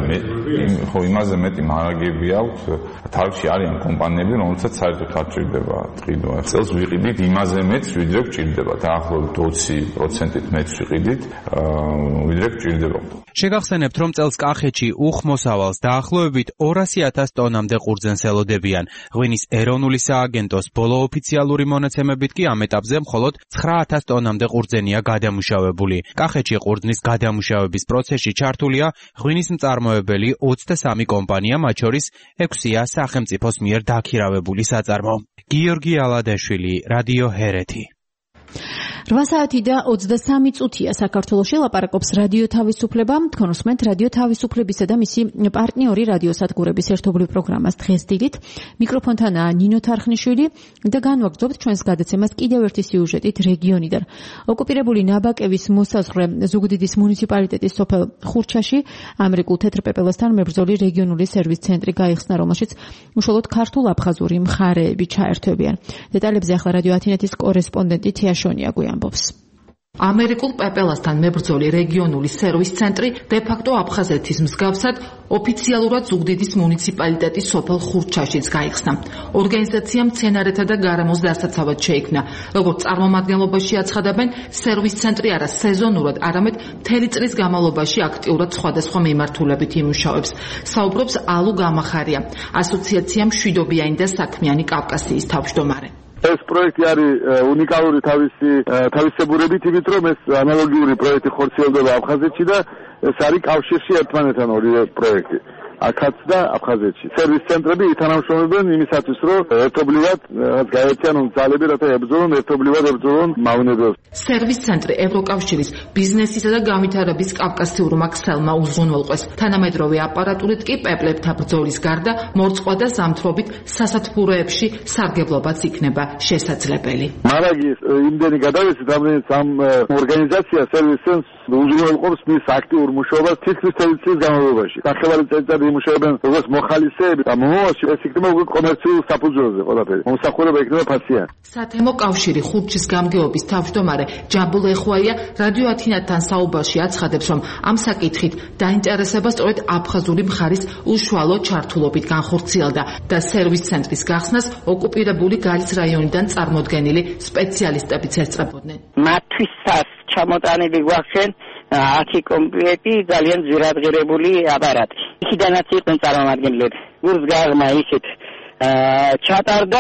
იმაზე მეტი მარაგები აქვს. თავში არიან კომპანიები, რომელსაც საერთოდ არ ჭირდება ტყიდვა. წელს ვიყიდით იმაზე მეტს, ვიდრე გჭირდება. დაახლოებით 20%-ით მეტს ვიყიდით, ვიდრე გჭირდება. შეგახსენებთ, რომ წელს კახეთში უხმოსავალს დაახლოებით 200,000 ტონამდე ყურძენს ელოდებიან. ღვინის ეროვნული სააგენტოს ბოლო ოფიციალური მონაცემებით კი ამ ეტაპზე მხოლოდ 9,000 ტონამდე ყურძენია გადამუშავებული. კახეთში ყურძნის გადამუშავების პროცესში ჩართულია ღვინის მწარმოებელი 23 კომპანია, მათ შორის 6-ია სახელმწიფოს მიერ დაქირავებული საწარმო. გიორგი ალადაშვილი, რადიო ჰერეთი. 8 საათი და 23 წუთია საქართველოში, ლაპარაკობს რადიო თავისუფლება. თქვენ უსმენთ რადიო თავისუფლებისა და მისი პარტნიორი რადიოსადგურების ერთობლივ პროგრამას დღეს დილით. მიკროფონთანაა ნინო თარხნიშვილი და განვაგრძობთ ჩვენს გადაცემას კიდევ ერთი სიუჟეტით რეგიონიდან. ოკუპირებული ნაბაკების მოსაზღვრე ზუგდიდის მუნიციპალიტეტის სოფელ ხურჩაში ამერიკულ თეთრ პეპელასთან მებრძოლი რეგიონული სერვის ცენტრი გაიხსნა, რომელშიც უშუალოდ ქართულ-აფხაზური მხარეები ჩაერთვებიან. დეტალებზე ახლა რადიო ათინეთის კორესპონდენტი თეაშონია გვიამბობს. ამერიკულ პეპელასთან მებრძოლი რეგიონული სერვის ცენტრი დე-ფაქტო აფხაზეთის მსგავსად ოფიციალურად ზუგდიდის მუნიციპალიტეტის სოფელ ხურჩაშიც გაიხსნა. ორგანიზაცია მცენარეთა და გარემოს დასაცავად შეიქმნა. როგორც წარმომადგენლობაში აცხადებენ, სერვის ცენტრი არა სეზონურად, არამედ მთელი წლის განმავლობაში აქტიურად სხვადასხვა მიმართულებით იმუშავებს. საუბრობს ალუ გამახარია, ასოციაცია მშვიდობიანი და საქმიანი კავკასიის თავმჯდომარე. ეს პროექტი არის უნიკალური თავისებურებით, იმით რომ ეს ანალოგიური პროექტი ხორციელდება აფხაზეთში და ეს არის კავშირში ერთმანეთთან ორივე პროექტი. აქაც და აფხაზეთში. სერვის ცენტრები ითანამშრომლობენ იმისათვის, რომ ერთობლივად გაერთიანონ ძალები, რათა ებრძოლონ ერთობლივად მავნებელს. სერვის ცენტრი ევროკავშირის ბიზნესისა და განვითარების კავკასიურმა ქსელმა უზრუნველყვეს. თანამედროვე აპარატურით კი პეპლებთა ბრძოლის გარდა მორწყვა და ზამთრობით სასათბუროებში სარგებლობაც იქნება შესაძლებელი. მარაგის იმდენი გადავეცით, რამდენიც ამ ორგანიზაცია სერვის ცენტრს უზრუნველყოფს მის აქტიურ მუშაობას თითქმის მთელი წლის განმავლობაში. ნახევარი წელიწადი იმუშავებენ როგორც მოხალისეები და მომავალში ეს იქნება უკვე კომერციულ საფუძველზე ყველაფერი. მომსახურება იქნება ფასიანი. სათემო კავშირი ხურჩის გამგეობის თავმჯდომარე ჯაბულ ეხვაია რადიო ათინათთან საუბარში აცხადებს, რომ ამ საკითხით დაინტერესება სწორედ აფხაზური მხარის უშუალო ჩართულობით განხორციელდა და სერვის ცენტრის გახსნას ოკუპირებული გალის რაიონიდან წარმოდგენილი სპეციალისტებიც ესწრებოდნენ. მათთვისაც ჩამოტანილი გვაქვს 10 კომპლექტი ძალიან ძვირადღირებული აპარატი. იქიდანაც იყვნენ წარმომადგენლები. გურს გაღმა ისეთ ჩატარდა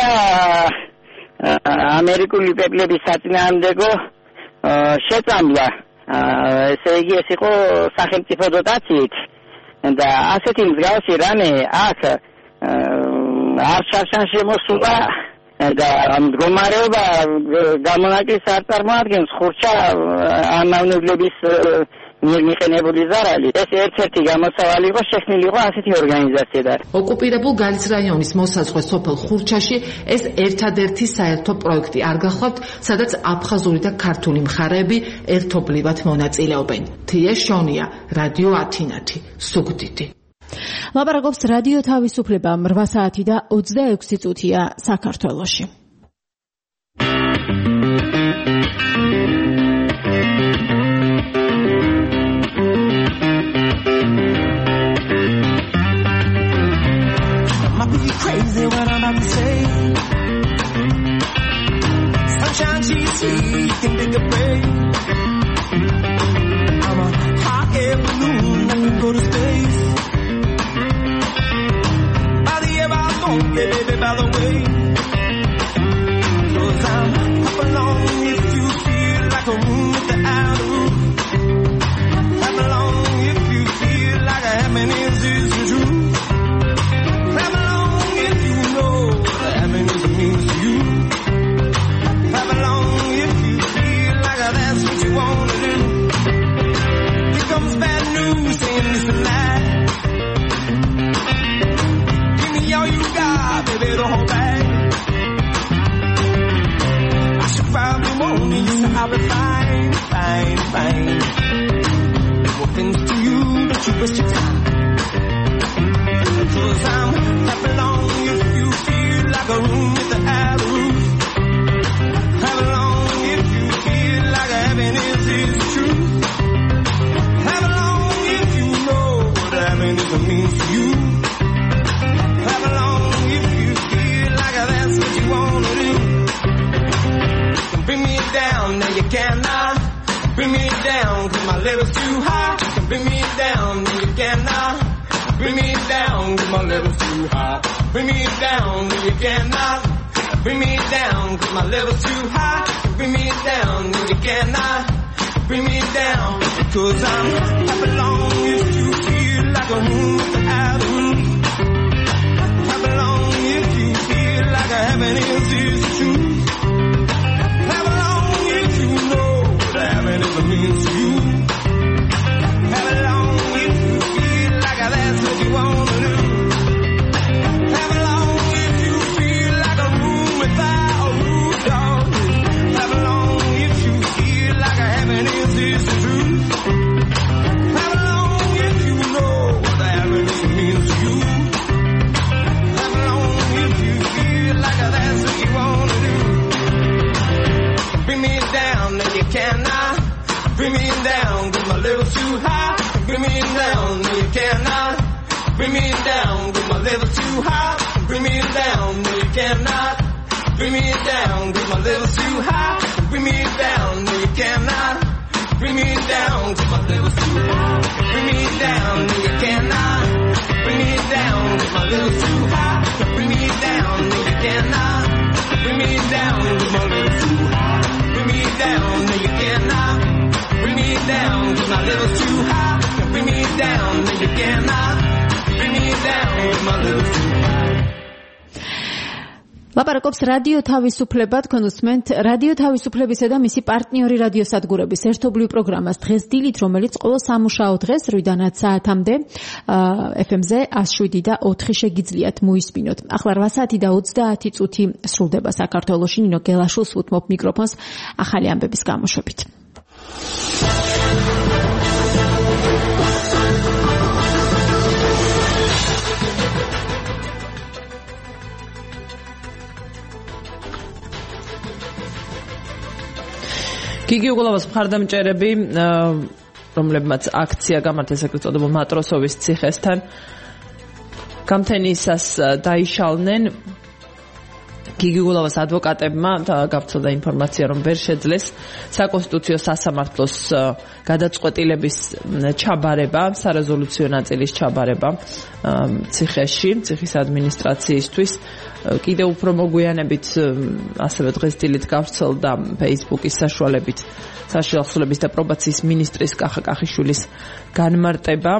ამერიკული პეპლების საწინააღმდეგო შეწამლა. ესე იგი ეს იყო სახელმწიფო დოტაციით და ასეთი მსგავსი რამე აქ არ შარშან შემოსულა და მდგომარეობა გამონაკლისს არ წარმოადგენს ხურჩა ამავნებლების მიყენებული ზარალი. ეს ერთ-ერთი გამოსავალი იყო, შექმნილი იყო ასეთი ორგანიზაციიდან. ოკუპირებულ გალის რაიონის მოსაზღვრე სოფელ ხურჩაში ეს ერთადერთი საერთო პროექტი არ გახლავთ, სადაც აფხაზური და ქართული მხარეები ერთობლივად მონაწილეობენ. თია შონია, რადიო ათინათი, ზუგდიდი. ლაპარაკობს რადიო თავისუფლება 8 საათი და 26 წუთია საქართველოში. Crazy what I'm about to say. Sunshine GC, you can take a break. I'm a hot air balloon that can go to space. By the air I go, yeah, baby, by the way. 'Cause I'm up along if you feel like a room without a roof. Clap along if you feel like a happiness is the truth. Means to you. Clap along if you feel like that's what you want to do. Here comes bad news saying it's a lie. Give me all you got, baby, don't hold back. I should probably warn you, yes, I'll be fine, fine, fine. No offense to you, but you waste your time. 'Cause I'm clap along if you feel like a room without a roof. Clap along if you feel like happiness is the truth. Clap along if you know what happiness means to you. Clap along if you feel like that's what you want to do. You can bring me down, now you cannot. Bring me down, 'cause my level's too high. You can bring me down, now you cannot. Bring me down, 'cause my level's too high. Bring me down, no you cannot. Bring me down, 'cause my level's too high. Bring me down, no you cannot. Bring me down, because I'm clap along if you feel like a room without a roof. Clap along if you feel like a happiness is the truth. Clap along if you know what happiness means to you. Clap along if you feel like that's what you want to do. Clap along if you feel like a room without a roof, dog. Clap along if you feel like a happiness is the truth. Clap along if you know what happiness means to you. Clap along if you feel like that's what you want to do. Bring me down, and you cannot. bring me down, 'cause my level's too high. Bring me down, no you cannot. Bring me down, 'cause my level's too high. Bring me down, no you cannot. Bring me down, 'cause my level's too high. Bring me down, no you cannot. Bring me down, 'cause my level's too high. Bring me down, no you cannot. Bring me down, 'cause my level's too high. Bring me down, no you cannot. Bring me down, 'cause my level's too high. Bring me down, no you cannot. Bring me down, 'cause my level's too high. Bring me down, no you cannot. Bring me down, 'cause my level's too high. ლაპარაკობს რადიო თავისუფლება, თქვენ უსმენთ რადიო თავისუფლებისა და მისი პარტნიორი რადიოსადგურების ერთობლივ პროგრამას დღეს დილით, რომელიც ყოველ სამუშაო დღეს 8-დან 10 საათამდე FM-ზე 107 და 4 შეგიძლიათ მოისმინოთ. ახლა 8 საათი და 30 წუთი სრულდება საქართველოში. ნინო გელაშვილს უთმობ მიკროფონს ახალი ამბების გამოშვებით. გიგი უგულავას მხარდამჭერები, რომლებმაც აქცია გამართეს ეგრეთ წოდებულ მატროსოვის ციხესთან, გამთენისას დაიშალნენ. გიგი უგულავას ადვოკატებმა გავრცელდა ინფორმაცია, რომ ვერ შეძლეს საკონსტიტუციო სასამართლოს გადაწყვეტილების ჩაბარება, სარეზოლუციო ნაწილის ჩაბარება ციხეში, ციხის ადმინისტრაციისთვის. კიდევ უფრო მოგვიანებით ასევე დღეს დილით გავრცელდა Facebook-ის საშუალებით საშუალების და პრობაციის მინისტრის კახა კახიშვილის განმარტება.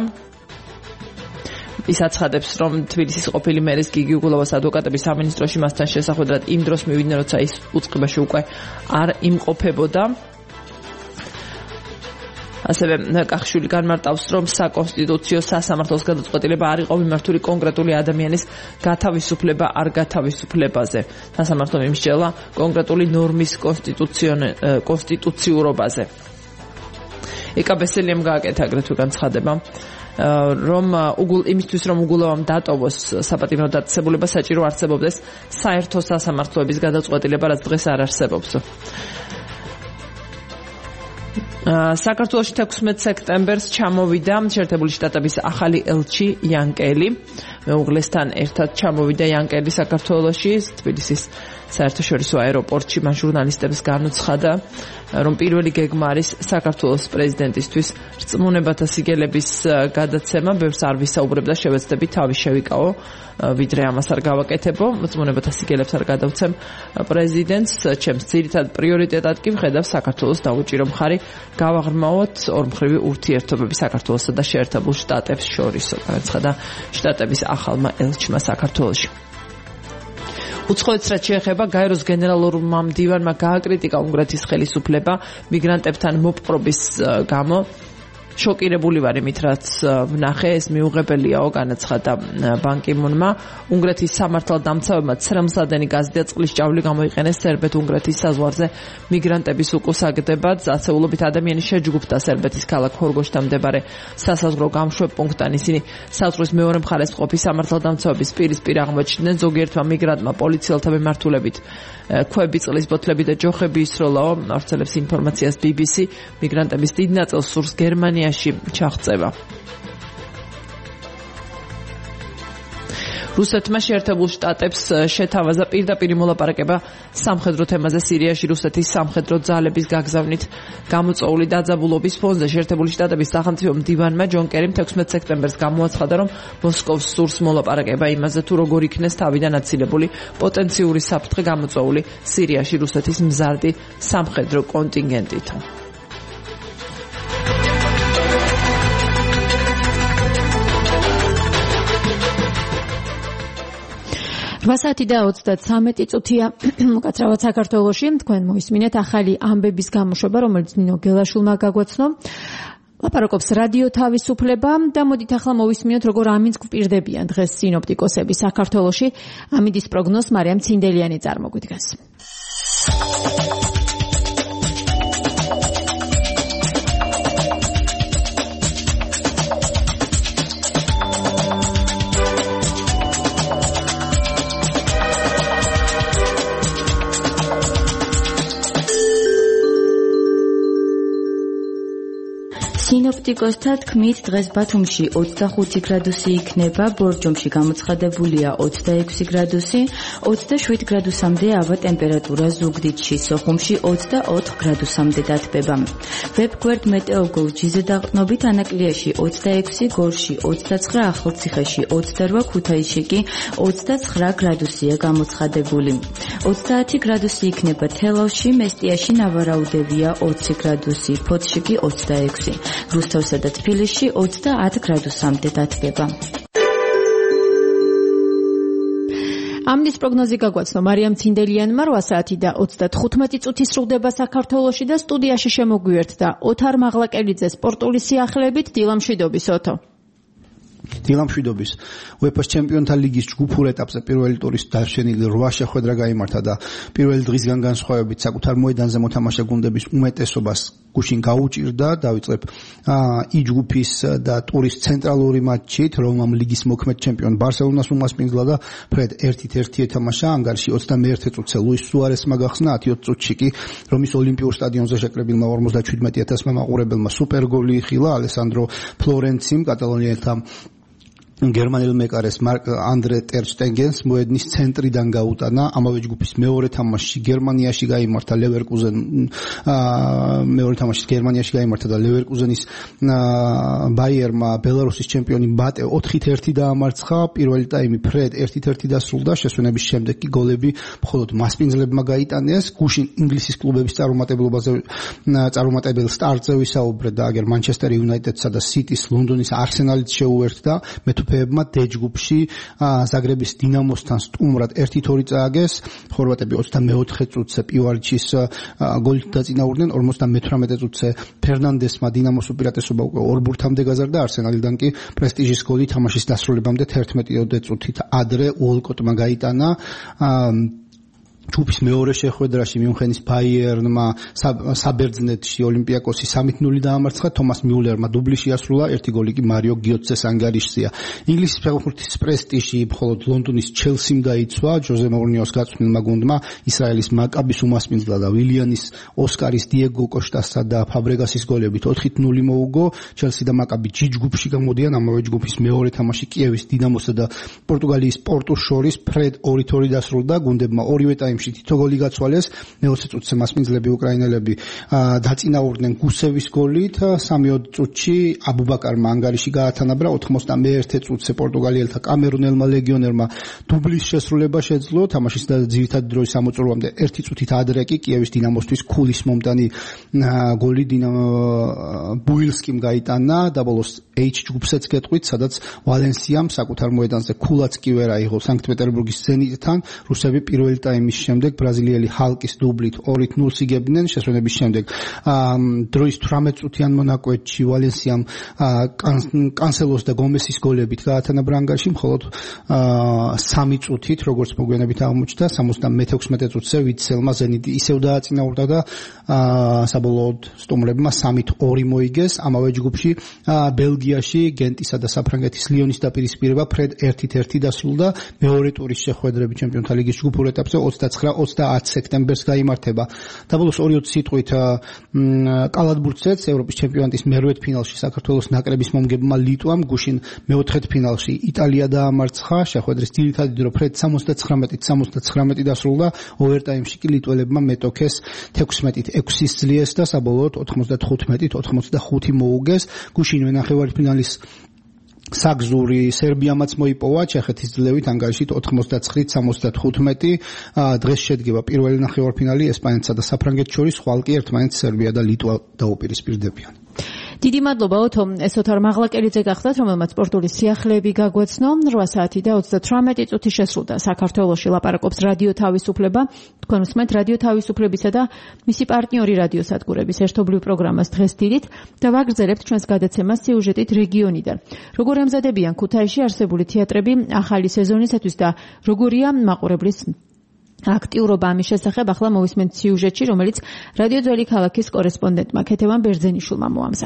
ის აცხადებს, რომ თბილისის ყოფილი მერის გიგი უგულავას ადვოკატები სამინისტროში მასთან შესახვედრად იმ დროს მივიდნენ, როცა ის უწყებაში უკვე არ იმყოფებოდა. ასევე კახიშვილი განმარტავს, რომ საკონსტიტუციო სასამართლოს გადაწყვეტილება არ იყო მიმართული კონკრეტული ადამიანის გათავისუფლება არ გათავისუფლებაზე. სასამართლომ იმსჯელა კონკრეტული ნორმის კონსტიტუციურობაზე. ეკაბესელიამ გააკეთა აგრეთვე განცხადება, რომ იმისთვის რომ უგულავამ დატოვოს საპატიმრო დაწესებულება საჭირო არსებობდეს საერთო სასამართლოების გადაწყვეტილება, რაც დღეს არ არსებობს. საქართველოში 16 სექტემბერს ჩამოვიდა შეერთებული შტატების ახალი ელჩი იანკელი. მეუღლესთან ერთად ჩამოვიდა იანკელი საქართველოში, თბილისის საერთაშორისო აეროპორტში. მან ჟურნალისტებს განუცხადა, რომ პირველი გეგმა არის საქართველოს პრეზიდენტისთვის რწმუნებათა სიგელების გადაცემა. ბევრს არ ვისაუბრებ და შევეცდები თავი შევიკავო, ვიდრე ამას არ გავაკეთებო. რწმუნებათა სიგელებს არ გადავცემ პრეზიდენტს. ჩემს ძირითად პრიორიტეტად კი ვხედავ საქართველოს დაუჭირო მხარი გავაღრმავოთ ორმხრივი ურთიერთობები საქართველოსა და შეერთებულ შტატებს შორის, განაცხადა შტატების ახალმა ელჩმა საქართველოში. უცხოეთს რაც შეეხება, გაეროს გენერალურმა მდივანმა გააკრიტიკა უნგრეთის ხელისუფლება მიგრანტებთან მოპყრობის გამო. შოკირებული ვარ იმით, რაც ვნახე, ეს მიუღებელიაო, განაცხადა ბან კი მუნმა. უნგრეთის სამართალდამცავებმა ცრემლსადენი გაზი და წყლის ჭავლი გამოიყენეს სერბეთ-უნგრეთის საზღვარზე მიგრანტების უკუსაგდებად. ათეულობით ადამიანი შეჯგუფდა სერბეთის ქალაქ ჰორგოშთან მდებარე სასაზღვრო გამშვებ პუნქტთან. ისინი საზღვრის მეორე მხარეს მყოფი სამართალდამცავების პირისპირ აღმოჩნდნენ. ზოგიერთმა მიგრანტმა პოლიციელთა მიმართულებით ქვები, წყლის ბოთლები და ჯოხები ისროლაო. ავრცელებს ინფორმაციას BBC. მიგრანტების დიდ ნაწილს სურს გერმანიაში ჩაღწევა. რუსეთმა შეერთებულ შტატებს შეთავაზა პირდაპირ მოლაპარაკება სამხედრო თემაზე სირიაში რუსეთის სამხედრო ძალების გაგზავნით გამოწვეული დაძაბულობის ფონზე. შეერთებული შტატების სახელმწიფო მდივანმა ჯონ კერიმ 16 სექტემბერს გამოაცხადა, რომ მოსკოვს სურს მოლაპარაკება იმაზე, თუ როგორ იქნეს თავიდან აცილებული პოტენციური საფრთხე გამოწვეული სირიაში რუსეთის მზარდი სამხედრო კონტინგენტით. 8 საათი და 33 წუთია უკაცრავად საქართველოში. თქვენ მოისმინეთ ახალი ამბების გამოშვება, რომელიც ნინო გელაშვილმა გაგვაცნო. ლაპარაკობს რადიო თავისუფლება და მოდით ახლა მოვისმინოთ, როგორ ამინდს გვპირდებიან დღეს სინოპტიკოსები საქართველოში. ამინდის პროგნოზს მარიამ ცინდელიანი წარმოგვიდგას. სინოპტიკოსთა თქმით, დღეს ბათუმში 25 გრადუსი იქნება, ბორჯომში გამოცხადებულია 26 გრადუსი, 27 გრადუსამდე ავა ტემპერატურა ზუგდიდში, სოხუმში 24 გრადუსამდე დათბება. ვებგვერდ მეტეოგოლ ჯიზე დაყრდნობით ანაკლიაში 26, გორში 29, ახალციხეში 28, ქუთაისში კი 29 გრადუსია გამოცხადებული. 30 გრადუსი იქნება თელავში, მესტიაში ნავარაუდევია 20 გრადუსი, ფოთში კი 26. რუსთავსა და თბილისში 30 გრადუსამდე დათბება. ამდის პროგნოზი გაგვაცნო მარიამ ცინდელიანმა 8 საათი და 35 წუთი სრულდება საქართველოში და სტუდიაში შემოგვიერთდა ოთარ მაღლაკელიძე სპორტული სიახლეებით. დილამშვიდობის ოთო. დილამშვიდობის. UEFA-ს ჩემპიონთა ლიგის ჯგუფურ ეტაპზე პირველი ტურის დარჩენილი 8 შეხვედრა გაიმართა და პირველი დღისგან განსხვავებით საკუთარ მოედანზე მოთამაშე გუნდების უმეტესობას გუშინ გაუჭირდა. დავიწყებ I ჯგუფის და ტურის ცენტრალური მატჩით, რომამ ლიგის მოქმედ ჩემპიონ ბარსელონას უმასპინძლა და ფრედ 1-1 ეთამაშა. ანგარიში 21 წუთზე ლუის სუარესმა გახსნა, 10 წუთში კი რომის ოლიმპიურ სტადიონზე შეკრებილმა 57,000 მაყურებელმა სუპერგოლი იხილა ალესანდრო ფლორენციმ კატალონიელთა გერმანელ მეკარეს მარკ ანდრე ტერ შტეგენს მოედნის ცენტრიდან გაუტანა. ამავე ჯგუფის მეორე თამაშში გერმანიაში გაიმართა და ლევერკუზენის ბაიერმა ბელარუსის ჩემპიონი ბატე 4-1 დაამარცხა. პირველი ტაიმი ფრედ 1-1 დასრულდა. შესვენების შემდეგ კი გოლები მხოლოდ მასპინძლებმა გაიტანეს. გუშინ ინგლისის კლუბების წარუმატებელ სტარტზე ვისაუბრეთ და აგერ მანჩესტერ იუნაიტედსა და სიტის, ლონდონის არსენალიც შეუერთდა. მეთუფეებმა D ჯგუფში ზაგრების დინამოსთან სტუმრად 1-2 წააგეს. ხორვატები 24 წუთზე პივარჩის გოლით დაწინაურდნენ. 58 წუთზე ფერნანდესმა დინამოს უპირატესობა უკვე 2 ბურთამდე გაზარდა. არსენალიდან კი პრესტიჟის გოლი თამაშის დასრულებამდე 11 წუთით ადრე უოლკოტმა გაიტანა. ჯგუფის მეორე შეხვედრაში მიუნხენის ბაიერნმა საბერძნეთში ოლიმპიაკოსი 3-0 დაამარცხა. თომას მიულერმა დუბლი შეასრულა, ერთი გოლი კი მარიო გიოცეს ანგარიშზეა. ინგლისის ფეხბურთის პრესტიჟი მხოლოდ ლონდონის ჩელსიმ დაიცვა. ჯოზე მოურინიოს გაწვრთნილმა გუნდმა ისრაელის მაკაბის უმასპინძლა და ვილიანის ოსკარის დიეგო კოშტასა და ფაბრეგასის გოლებით 4-0 მოუგო. ჩელსი და მაკაბი G ჯგუფში გამოდიან. ამავე ჯგუფის მეორე თამაში კიევის დინამოსა და პორტუგალიის პორტუს შორის ფრედ 2-2 დასრულდა. გუნდებმა ორივე ტაიმში თითო გოლი გაცვალეს. მე-20 წუთზე მასპინძლები უკრაინელები დაწინაურდნენ გუსევის გოლით. 3 წუთში აბუბაკარმა ანგარიში გაათანაბრა. 91 წუთზე პორტუგალიელთა კამერუნელმა ლეგიონერმა დუბლის შესრულება შეძლო. თამაშის ძირითადი დროის ამოწურვამდე 1 წუთით ადრე კი კიევის დინამოსთვის ქულის მომტანი გოლი ბუილსკიმ გაიტანა. დაბოლოს H ჯგუფსაც გეტყვით, სადაც ვალენსიამ საკუთარ მოედანზე ქულაც კი ვერ აიღო სანქტ-პეტერბურგის ზენიტთან. რუსები პირველი ტაიმის შემდეგ ბრაზილიელი ჰალკის დუბლით 2-0 იგებდნენ. შესვენების შემდეგ დროის 18 წუთიან მონაკვეთში ვალენსიამ კანსელოს და გომესის გოლებით გაათანაბრა ანგარიში, მხოლოდ 3 წუთით, როგორც მოგვიანებით აღმოჩნდა, 76 წუთზე ვიცელმა ზენიტი ისევ დააწინაურდა და საბოლოოდ სტუმრებმა 3-2 მოიგეს. ამავე ჯგუფში ბელგიაში გენტისა და საფრანგეთის ლიონის დაპირისპირება ფრედ 1-1 დასრულდა. მეორე ტურის შეხვედრები ჩემპიონთა ლიგის ჯგუფურ ეტაპზე 29-30 სექტემბერს გაიმართება. დაბოლოს 2-20 სიტყვით კალათბურთზეც ევროპის ჩემპიონატის მერვედ ფინალში საქართველოს ნაკრების მომგებმა ლიტვამ გუშინ მეოთხედ ფინალში იტალია დაამარცხა. შეხვედრის ძირითადი დრო ფრედ 79-79 დასრულდა. ოვერტაიმში კი ლიტველებმა მეტოქეს 16-6 ზლიეს და საბოლოოდ 95-85 მოუგეს. გუშინვე ნახევარფინალის საგზური სერბიამაც მოიპოვა ჩეხეთის ძლევით ანგარიშით 89-75. დღეს შედგება პირველი ნახევარფინალი ესპანეთსა და საფრანგეთს შორის, ხვალ კი ერთმანეთს სერბია და ლიტვა დაუპირისპირდებიან. დიდი მადლობა ოთო, ეს ოთარ მაღლაკელიძე გახდათ, რომელმაც სპორტული სიახლეები გაგვაცნო. 8 საათი და 38 წუთი შესრულდა. საქართველოში ლაპარაკობს რადიო თავისუფლება. თქვენ უსმენთ რადიო თავისუფლებისა და მისი პარტნიორი რადიოსადგურების ერთობლივ პროგრამას დღეს დილით და ვაგრძელებთ ჩვენს გადაცემას სიუჟეტით რეგიონიდან. როგორ ემზადებიან ქუთაისში არსებული თეატრები ახალი სეზონისათვის და როგორია მაყურებლის აქტიურობა ამის შესახებ ახლა მოვისმენთ სიუჟეტში, რომელიც რადიო ძველი ქალაქის კორესპონდენტმა ქეთევან ბერძენიშვილმა მოამზადა.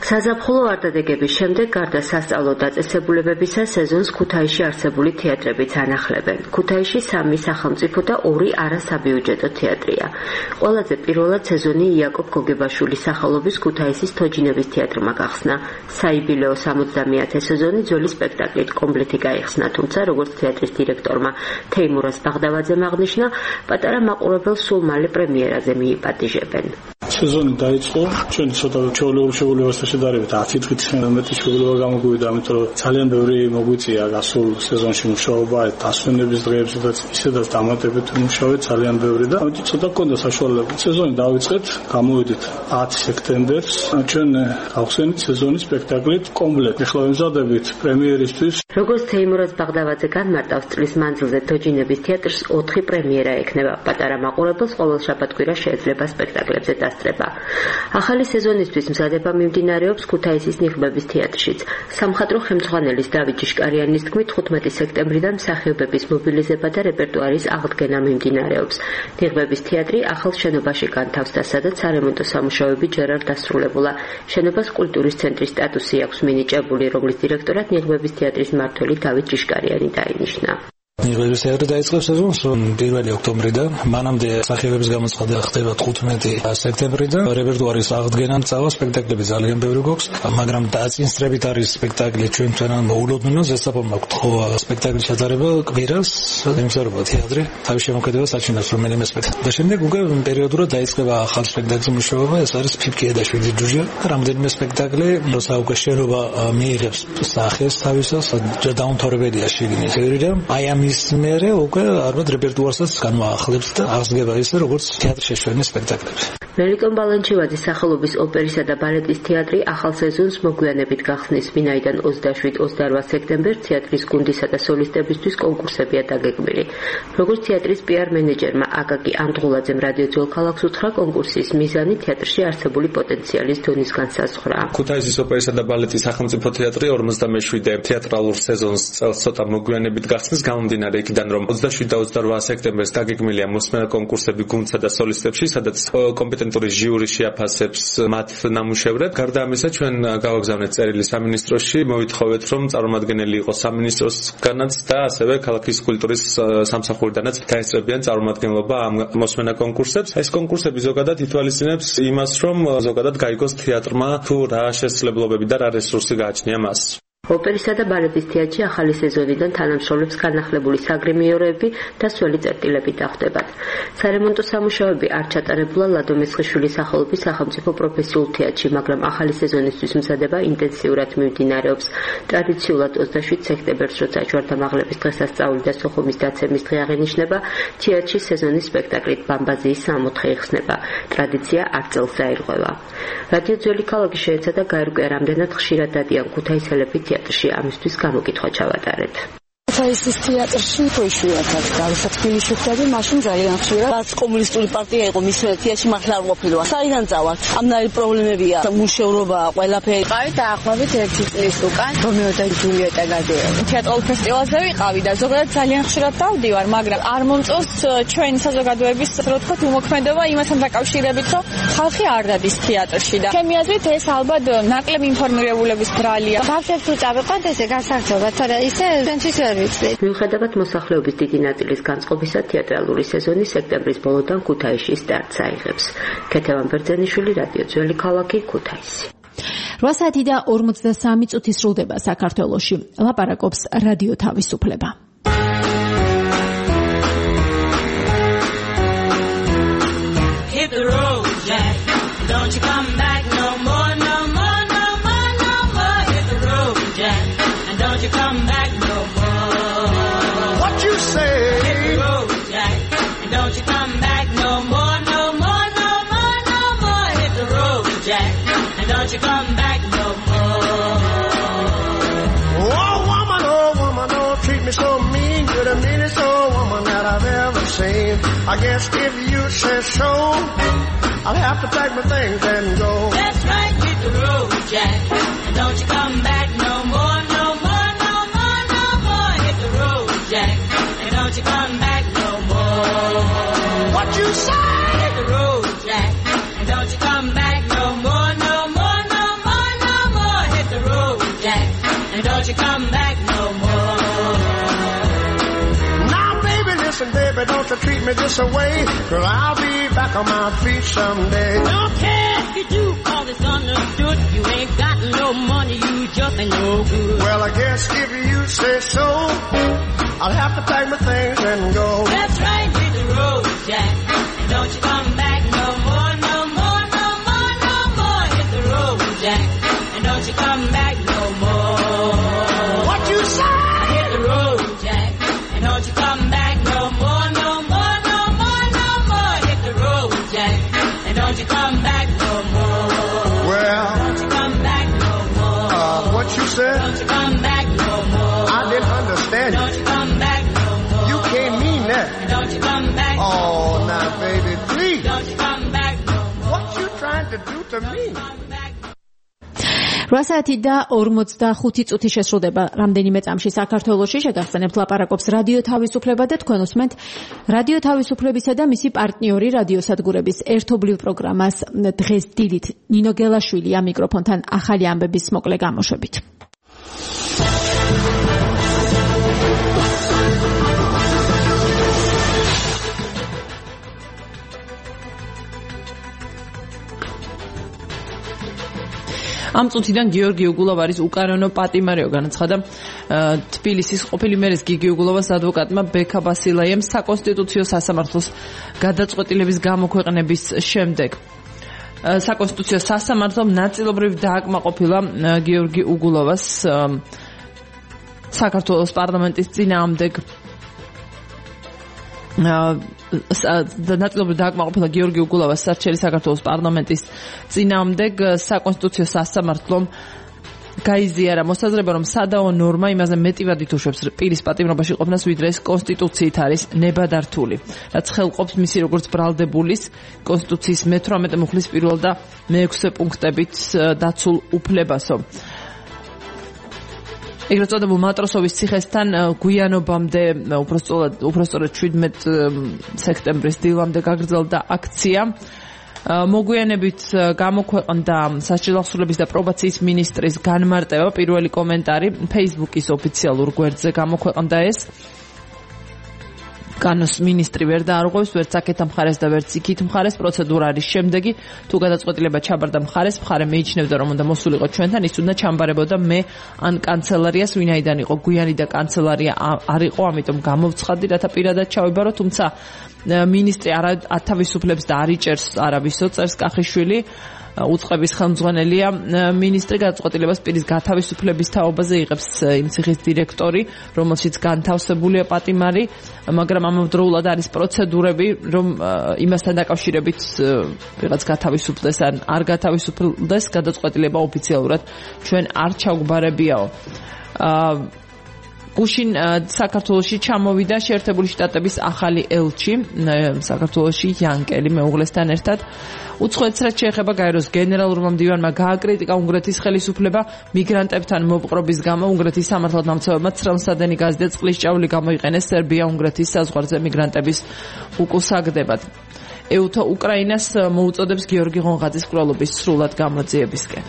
საზაფხულო არდადეგების შემდეგ გარდა სასწავლო დაწესებულებებისა სეზონს ქუთაისში არსებული თეატრებიც ანახლებენ. ქუთაისში 3 სახელმწიფო და 2 არასაბიუჯეტო თეატრია. ყველაზე პირველად სეზონი იაკობ გოგებაშვილის სახელობის ქუთაისის თოჯინების თეატრმა გახსნა. საიუბილეო 70-ე სეზონი ძველი სპექტაკლით კომპლეტი გაიხსნა, თუმცა როგორც თეატრის დირექტორმა თეიმურაზ ბაღდავაძემ აღნიშნა, პატარა მაყურებელს სულ მალე პრემიერაზე მიიპატიჟებენ. სეზონი დაიწყო, ჩვენ ცოტა ჩვეულებრივ შეგვიძლია შედარებით 10 თვით მეტი შეგვიძლია გამოგვივიდა, ამიტომ რომ ძალიან ბევრი მოგვიწია გასულ სეზონში მუშაობა, დასვენების დღეებსაც ისედაც დამატებით მუშაობ ძალიან ბევრი და ამიტომ ცოტა გქონდა საშუალება. სეზონი დავიწყეთ, გამოვიდით 10 სექტემბერს. ჩვენ გავხსენით სეზონის სპექტაკლით კომპლეტ. ეხლა ვემზადებით პრემიერისთვის. როგორც თეიმურაზ ბაღდავაძე განმარტავს, წლის მანძილზე თოჯინების თეატრს 4 პრემიერა ექნება. პატარა მაყურებელს ყოველ შაბათ-კვირა შეიძლება სპექტაკლებზე დასწრება. ახალი სეზონისთვის მზადება მიმდინარეობს ქუთაისის ნიღბების თეატრშიც. სამხატვრო ხელმძღვანელის დავით ჭიშკარიანის თქმით, 15 სექტემბრიდან მსახიობების მობილიზება და რეპერტუარის აღდგენა მიმდინარეობს. ნიღბების თეატრი ახალ შენობაში განთავსდა, სადაც სარემონტო სამუშაოები ჯერ არ დასრულებულა. შენობას კულტურის ცენტრის სტატუსი აქვს მინიჭებული, რომლის დირექტორად ნიღბების თეატრის მმართველი დავით ჭიშკარიანი დაინიშნა. ნიღბების თეატრი დაიწყებს სეზონს 1 ოქტომბრიდან, მანამდე მსახიობების გამოცხადება ხდება 15 სექტემბრიდან, რეპერტუარის აღდგენა წავა, სპექტაკლები ძალიან ბევრი გვაქვს, მაგრამ დაწინსწრებით არის სპექტაკლი ჩვენთან მოულოდნელად ზესაფონმა გთხოვა სპექტაკლის ჩატარება კვირას, ემგზავრება თეატრი, თავის შემოქმედებას აჩვენებს რომელიმე სპექტაკლი. და შემდეგ უკვე პერიოდულად დაიწყება ახალ სპექტაკლის მუშაობა, ეს არის ფიფკია და შვიდი ჯუჯა, რამდენიმე სპექტაკლი, როცა უკვე შენობა მიიღებს სახეს თავისას, დაუმთავრებელია შიგნით. აი ამის მერე უკვე ალბათ რეპერტუარსაც განვაახლებს და აღსგება ისე როგორც თეატრის შეშვენის სპექტაკლები. მელიტონ ბალანჩივაძის სახელობის ოპერისა და ბალეტის თეატრი ახალ სეზონს მოგვიანებით გახსნის. ვინაიდან 27-28 სექტემბერს თეატრის გუნდისა და სოლისტებისთვის კონკურსებია დაგეგმილი. როგორც თეატრის PR მენეჯერმა აკაკი ანდღულაძემ რადიო ძველ ქალაქს უთხრა, კონკურსის მიზანი თეატრში არსებული პოტენციალის დონის განსაზღვრა. ქუთაისის ოპერისა და ბალეტის სახელმწიფო თეატრი 57 თეატრალურ სეზონს წელს ცოტა მოგვიანებით გახსნის, გამომდინარე იქიდან, რომ 27 და 28 სექტემბერს დაგეგმილია მოსმენა კონკურსები გუნდსა და სოლისტებში, სადაც კომპეტენტური ჟიური შეაფასებს მათ ნამუშევრებს. გარდა ამისა, ჩვენ გავაგზავნეთ წერილი სამინისტროში, მოვითხოვეთ, რომ წარმომადგენელი იყოს სამინისტროსგანაც და ასევე ქალაქის კულტურის სამსახურიდანაც დაესწრებიან წარმომადგენლობა ამ მოსმენა კონკურსებს. ეს კონკურსები ზოგადად ითვალისწინებს იმას, რომ ზოგადად გაიგოს თეატრმა თუ რა შესაძლებლობები და რა რესურსი გააჩნია მას. ოპერისა და ბალეტის თეატრში ახალი სეზონიდან თანამშრომლებს განახლებული საგრიმიოროები და სველი წერტილები დახვდებათ. სარემონტო სამუშაოები არ ჩატარებულა ლადო მესხიშვილის სახელობის სახელმწიფო პროფესიულ თეატრში, მაგრამ ახალი სეზონისთვის მზადება ინტენსიურად მიმდინარეობს. ტრადიციულად 27 სექტემბერს, როცა ჯვართამაღლების დღესასწაული და სოხუმის დაცემის დღე აღინიშნება, თეატრში სეზონის სპექტაკლით ბამბაზიის 64 იხსნება. ტრადიცია 10 წელს დაირღვევა. რადიო ძველი ქალაქი შეეცადა გაერკვია, რამდენად ხშირად დადიან ქუთაისელები თეატრში, ამისთვის გამოკითხვა ჩავატარეთ. ქუთაისის თეატრში თოიშვიათად გავიხსნა თბილისში ვხდები, მაშინ ძალიან ხშირად. რაც კომუნისტური პარტია იყო, მის თეატრში მართლა არ ყოფილა. საიდან წავალ? ამნაირი პრობლემებია, მუშევრობა, ყველაფერი. ყავით დაახლოებით 1 წლის უკან, რომეო და ჯულიეტა გადაეცა. თეატრალურ ფესტივალზე ვიყავი და ზოგადად ძალიან ხშირად დავდივარ, მაგრამ არ მომწონს ჩვენი საზოგადოების, რო ვთქვათ, უმოქმედობა იმასთან დაკავშირებით, რომ ხალხი არ დადის თეატრში და ჩემი აზრით ეს ალბათ ნაკლებ ინფორმირებულების ბრალია. ბავშვებს თუ წავიყვანთ ესე გასართობა, თორე ისე ჩვენთვის ვერ მიუხედავად მოსახლეობის დიდი ნაწილის განწყობისა, თეატრალური სეზონი სექტემბრის ბოლოდან ქუთაისში სტარტს აიღებს. ქეთევან ბერძენიშვილი, რადიო ძველი ქალაქი, ქუთაისი. 8 საათი და 53 წუთი სრულდება საქართველოში. ლაპარაკობს რადიო თავისუფლება. Hit the road, Jack. Don't you come back no more, no more, no more, no more. Hit the road, Jack. And don't you come back no more. What you say? Hit the road, Jack. And don't you come back no more, no more, no more, no more. Hit the road, Jack. And don't you come back no more. Oh woman, don't treat me so mean. You're the meanest old woman that I've ever seen. I guess if you say so, I'll have to pack my things and go. That's right, hit the road, Jack. And don't you come back no more, no more, no more, no more. Hit the road, Jack. And don't you come back no more. What you say? Hit the road, Jack. And don't you come back no more, no more, no more, no treat me this way, 'cause I'll be back on my feet someday. Don't care if you do, 'cause it's understood. You ain't got no money, you just ain't no good. Well, I guess if you say so, I'll have to pack my things and go. That's right, hit the road, Jack. And don't you come back no more, no more, no more, no more. Hit the road, Jack. And don't you come back no more. What you say? Hit the road, Jack. And don't you come back no more, no more, no more, no more. Hit the road, Jack. And don't you come back no more. Well, don't you come back no more. What you said? Don't you come back no more. I didn't understand you. Don't you come back no more. You can't mean that. Don't you come back no more. Oh, now, baby, please. Don't you come back no more. What you trying to do to me? 8 საათი და 45 წუთი შესრულდება რამდენიმე წამში საქართველოში. შეგახსენებთ ლაპარაკობს რადიო თავისუფლება და თქვენ უსმენთ რადიო თავისუფლებისა და მისი პარტნიორი რადიოსადგურების ერთობლივ პროგრამას დღეს დილით ნინო გელაშვილი ამ მიკროფონთან ახალი ამბების მოკლე გამოშვებით. ამ წუთიდან გიორგი უგულოვარის უკანონო პატიმარიო განაცხადა თბილისის ყოფილი მერის გიგი უგულოვას ადვოკატმა ბექა ბასილაიემ საკონსტიტუციო სასამართლოს გადაწყვეტილების გამოქვეყნების შემდეგ. საკონსტიტუციო სასამართლომ ნაწილობრივ დააკმაყოფილა გიორგი უგულოვას საქართველოს პარლამენტის წინააღმდეგ ნაწილობრივ დააკმაყოფილა გიორგი უგულოვას სარჩელი საქართველოს პარლამენტის წინააღმდეგ საკონსტიტუციო სასამართლომ გაიზიარა მოსაზრება, რომ სადაო ნორმა იმაზე მეტივად ითუშვებს პირის პატიმრობაში ყოფნას, ვიდრე ეს კონსტიტუციით არის ნებადართული, რაც ხელყოფს მისი როგორც ბრალდებულის კონსტიტუციის მე-18 მუხლის 1 და მე-6 პუნქტებით დაცულ უფლებასო. ეგრეთ წოდებულ მატროსოვის ციხესთან გვიანობამდე, უпростоრად 17 სექტემბრის დილამდე გაგრძელდა აქცია. მოგვიანებით გამოქვეყნდა სასჯელახსოვრების და პრობაციის მინისტრის განმარტება, პირველი კომენტარი Facebook-ის ოფიციალურ გვერდზე გამოქვეყნდა ეს. განოს მინისტრი ვერ დაარღვევს ვერც აქეთა მხარეს და ვერც იქით მხარეს, პროცედურა არის შემდეგი. თუ გადაწყვეტილება ჩაბარდა მხარეს, მხარე მეიჩნევდა, რომ უნდა მოსულიყო ჩვენთან, ის უნდა ჩამბარებოდა მე ან კანცელარიას, ვინაიდან იყო გვიანი და კანცელარია არ იყო, ამიტომ გამოვცხადდი, რათა პირადად ჩავიბარო, თუმცა მინისტრი ათავისუფლებს და არ იჭერს არავისო, წერს კახიშვილი. უწყების ხელმძღვანელია მინისტრი გადაწყვეტილებას პირის გათავისუფლების თაობაზე იღებს იმ ციხის დირექტორი, რომელშიც განთავსებულია პატიმარი, მაგრამ ამავდროულად არის პროცედურები, რომ იმასთან დაკავშირებით ვიღაც გათავისუფლდეს ან არ გათავისუფლდეს, გადაწყვეტილება ოფიციალურად ჩვენ არ ჩაგვბარებიაო. გუშინ საქართველოში ჩამოვიდა შეერთებული შტატების ახალი ელჩი საქართველოში იანკელი მეუღლესთან ერთად. უცხოეთს რაც შეეხება გაეროს გენერალურმა მდივანმა გააკრიტიკა უნგრეთის ხელისუფლება მიგრანტებთან მოპყრობის გამო. უნგრეთის სამართალ დამცავებმა ცრემლსადენი გაზი და წყლის ჭავლი გამოიყენეს სერბია-უნგრეთის საზღვარზე მიგრანტების უკუსაგდებად. ეუთო უკრაინას მოუწოდებს გიორგი ღონღაძის კვლევების სრულად გამოძიებისკენ.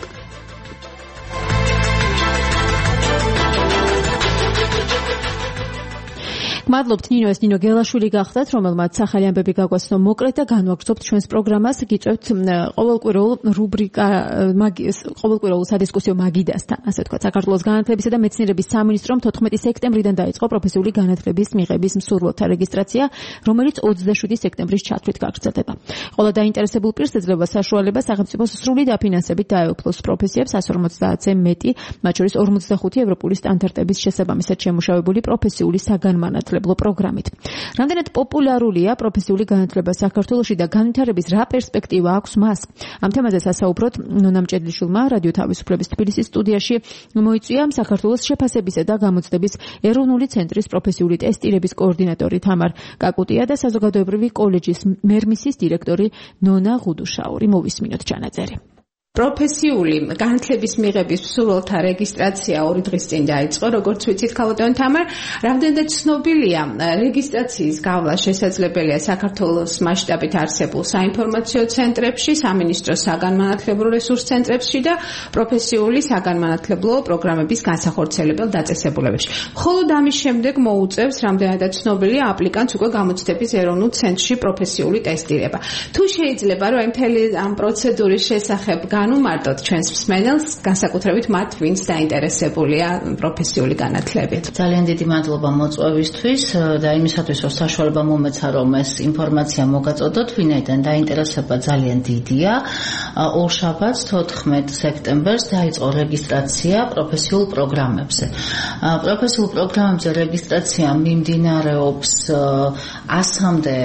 მადლობთ ნინო, ეს ნინო გელაშვილი გახდათ, რომელმაც ახალი ამბები გაგვაცნო მოკლედ და განვაგრძობთ ჩვენს პროგრამას. გიწევთ ყოველკვირეულ რუბრიკა ყოველკვირეულ სადისკუსიო მაგიდასთან, ასე ვთქვათ, საქართველოს განათლებისა და მეცნიერების სამინისტრომ 14 სექტემბრიდან დაიწყო პროფესიული განათლების მიღების მსურველთა რეგისტრაცია, რომელიც 27 სექტემბრის ჩათვლით გაგრძელდება. ყველა დაინტერესებულ პირს ეძლევა საშუალება სახელმწიფოს სრული დაფინანსებით დაეუფლოს პროფესიებს 150-ზე მეტი, მათ შორის 45 ევროპული სტანდარტების შესაბამისად შემუშავებული პროფესიული საგანმანათლებლო პროგრამით. რამდენად პოპულარულია პროფესიული განათლება საქართველოში და განვითარების რა პერსპექტივა აქვს მას? ამ თემაზე სასაუბროთ ნონა მჭედლიშვილმა რადიო თავისუფლების თბილისის სტუდიაში მოიწვია საქართველოს შეფასებისა და გამოცდების ეროვნული ცენტრის პროფესიული ტესტირების კოორდინატორი თამარ კაკუტია და საზოგადოებრივი კოლეჯის მერმისის დირექტორი ნონა ღუდუშაური. მოვისმინოთ ჩანაწერი. პროფესიული განათლების მიღების მსურველთა რეგისტრაცია 2 დღის წინ დაიწყო, როგორც ვიცით, ქალბატონ თამარ, რამდენად ცნობილია, რეგისტრაციის გავლა შესაძლებელია საქართველოს მასშტაბით არსებულ საინფორმაციო ცენტრებში, სამინისტროს საგანმანათლებლო რესურს ცენტრებში და პროფესიული საგანმანათლებლო პროგრამების განსახორციელებელ დაწესებულებებში. მხოლოდ ამის შემდეგ მოუწევს, რამდენადაც ცნობილია, აპლიკანტს უკვე გამოცდების ეროვნულ ცენტრში პროფესიული ტესტირება. თუ შეიძლება, რომ მთელი ამ პროცედურის შესახებ განუმარტოთ ჩვენს მსმენელს, განსაკუთრებით მათ, ვინც დაინტერესებულია პროფესიული განათლებით. ძალიან დიდი მადლობა მოწვევისთვის და იმისათვის, რომ საშუალება მომეცა, რომ ეს ინფორმაცია მოგაწოდოთ, ვინაიდან დაინტერესება ძალიან დიდია. ორშაბათს 14 სექტემბერს დაიწყო რეგისტრაცია პროფესიულ პროგრამებზე. პროფესიულ პროგრამებზე რეგისტრაცია მიმდინარეობს 100-მდე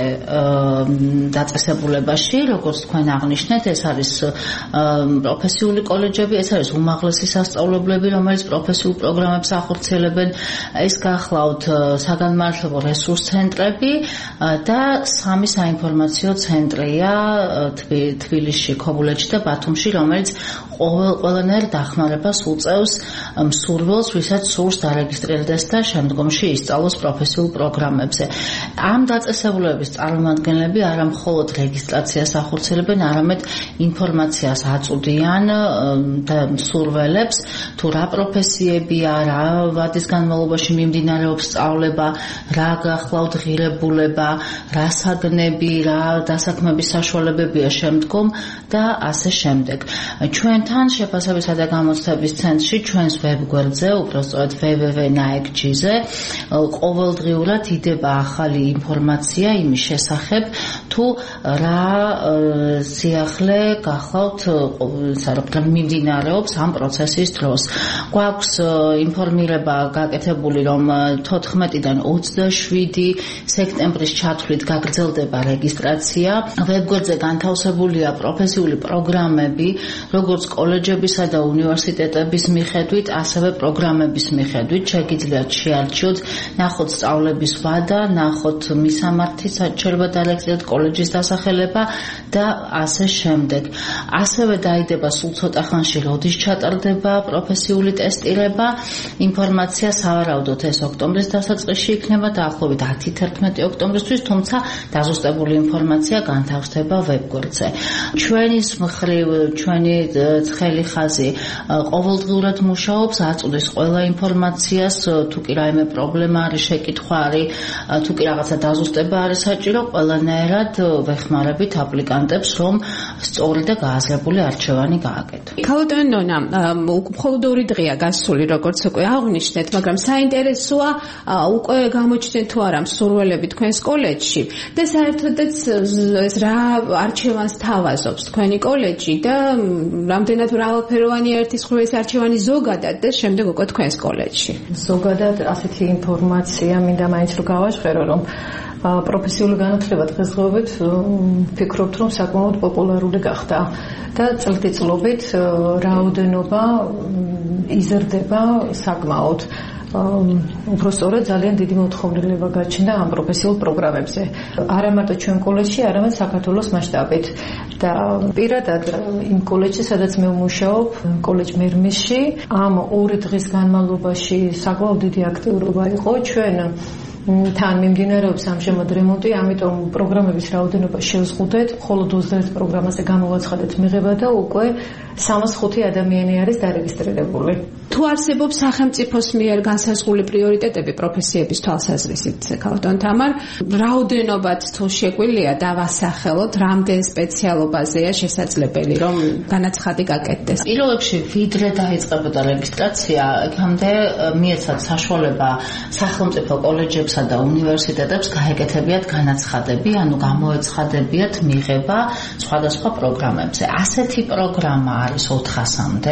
დაწესებულებაში, როგორც თქვენ აღნიშნეთ, ეს არის პროფესიული კოლეჯები, ეს არის უმაღლესი სასწავლებლები, რომელიც პროფესიულ პროგრამებს ახორციელებენ. ეს გახლავთ საგანმანათლებლო რესურს ცენტრები და 3 საინფორმაციო ცენტრია თბილისში, ქობულეთში და ბათუმში, რომელიც ყველანაირ დახმარებას უწევს მსურველს, ვისაც სურს დარეგისტრირდეს და შემდგომში ისწავლოს პროფესიულ პროგრამებზე. ამ დაწესებულებების წარმომადგენლები არა მხოლოდ რეგისტრაციას ახორციელებენ, არამედ ინფორმაციას აწვდიან და მსურველებს, თუ რა პროფესიებია, რა ვადის განმავლობაში მიმდინარეობს სწავლება, რა გახლავთ ღირებულება, რა საგნები, რა დასაქმების საშუალებებია შემდგომ და ასე შემდეგ. ჩვენთან შეფასებისა და გამოცდების ცენტრში, ჩვენს ვებგვერდზე, უпростоრად www.naeg.gz-ზე ყოველდღიურად იდება ახალი ინფორმაცია იმის შესახებ, თუ რა სიახლე გახლავთ მიმდინარეობს ამ პროცესის დროს. გვაქვს ინფორმირება გაკეთებული, რომ 14-დან 27 სექტემბრის ჩათვლით გაგრძელდება რეგისტრაცია. ვებგვერდზე განთავსებულია პროფესიული პროგრამები, როგორც კოლეჯებისა და უნივერსიტეტების მიხედვით, ასევე პროგრამების მიხედვით. შეგიძლიათ შეარჩიოთ, ნახოთ სწავლების ვადა, ნახოთ მისამართი, საჩერება დარეგისტრირდეთ კოლეჯის დასახელება და ასე შემდეგ. ასევე დაიდება სულ ცოტა ხანში, როდის ჩატარდება პროფესიული ტესტირება. ინფორმაცია სავარაუდოდ ეს ოქტომბრის დასაწყისში იქნება, დაახლოებით 10-11 ოქტომბრისთვის, თუმცა დაზუსტებული ინფორმაცია განთავსდება ვებგვერდზე. ჩვენის მხრივ, ჩვენი ცხელი ხაზი ყოველდღურად მუშაობს, აწვდის ყველა ინფორმაციას, თუ კი რაიმე პრობლემა არის, შეკითხვა არის, თუ კი რაღაცა დაზუსტება არის საჭირო, ყველანაირად ვეხმარებით აპლიკანტებს, რომ სწორი და გააზრებული არჩევანი გააკეთო. ქალბატონ ნონა, მხოლოდ 2 დღეა გასული, როგორც უკვე აღნიშნეთ, მაგრამ საინტერესოა უკვე გამოჩნდნენ თუ არა მსურველები თქვენს კოლეჯში და საერთოდაც ეს რა არჩევანს თავაზობს თქვენი კოლეჯი და რამდენად მრავალფეროვანია ერთის მხრივ ეს არჩევანი ზოგადად და შემდეგ უკვე თქვენს კოლეჯში. ზოგადად ასეთი ინფორმაცია მინდა მაინც რომ გავაჟღერო, რომ პროფესიული განათლება დღესდღეობით ვფიქრობთ, რომ საკმაოდ პოპულარული გახდა და წლით რაოდენობა იზრდება საკმაოდ. უпростоრად ძალიან დიდი მოთხოვნილება გაჩნდა ამ პროფესიულ პროგრამებზე. არა მარტო ჩვენ კოლეჯში, არამედ საქართველოს მასშტაბით. და პირადად იმ კოლეჯში, სადაც მე ვმუშაობ, კოლეჯ მერმისში, ამ 2 დღის განმავლობაში საკმაოდ დიდი აქტიურობა იყო. ჩვენ თან მიმდინარეობს ამჟამად რემონტი, ამიტომ პროგრამების რაოდენობა შევზღუდეთ, მხოლოდ 21 პროგრამაზე გამოვაცხადეთ მიღება და უკვე 305 ადამიანი არის დარეგისტრირებული. თუ არსებობს სახელმწიფოს მიერ განსაზღვრული პრიორიტეტები პროფესიების თვალსაზრისით, ქალბატონ თამარ, რაოდენობაც თუ შეგვიძლია დავასახელოთ, რამდენ სპეციალობაზეა შესაძლებელი, რომ განაცხადი გაკეთდეს. პირველ რიგში, ვიდრე დაიწყებოდა რეგისტრაცია, იქამდე მიეცათ საშუალება სახელმწიფო კოლეჯებსა და უნივერსიტეტებს გაეკეთებიათ განაცხადები, ანუ გამოეცხადებიათ მიღება სხვადასხვა პროგრამებზე. ასეთი პროგრამა არის 400-მდე,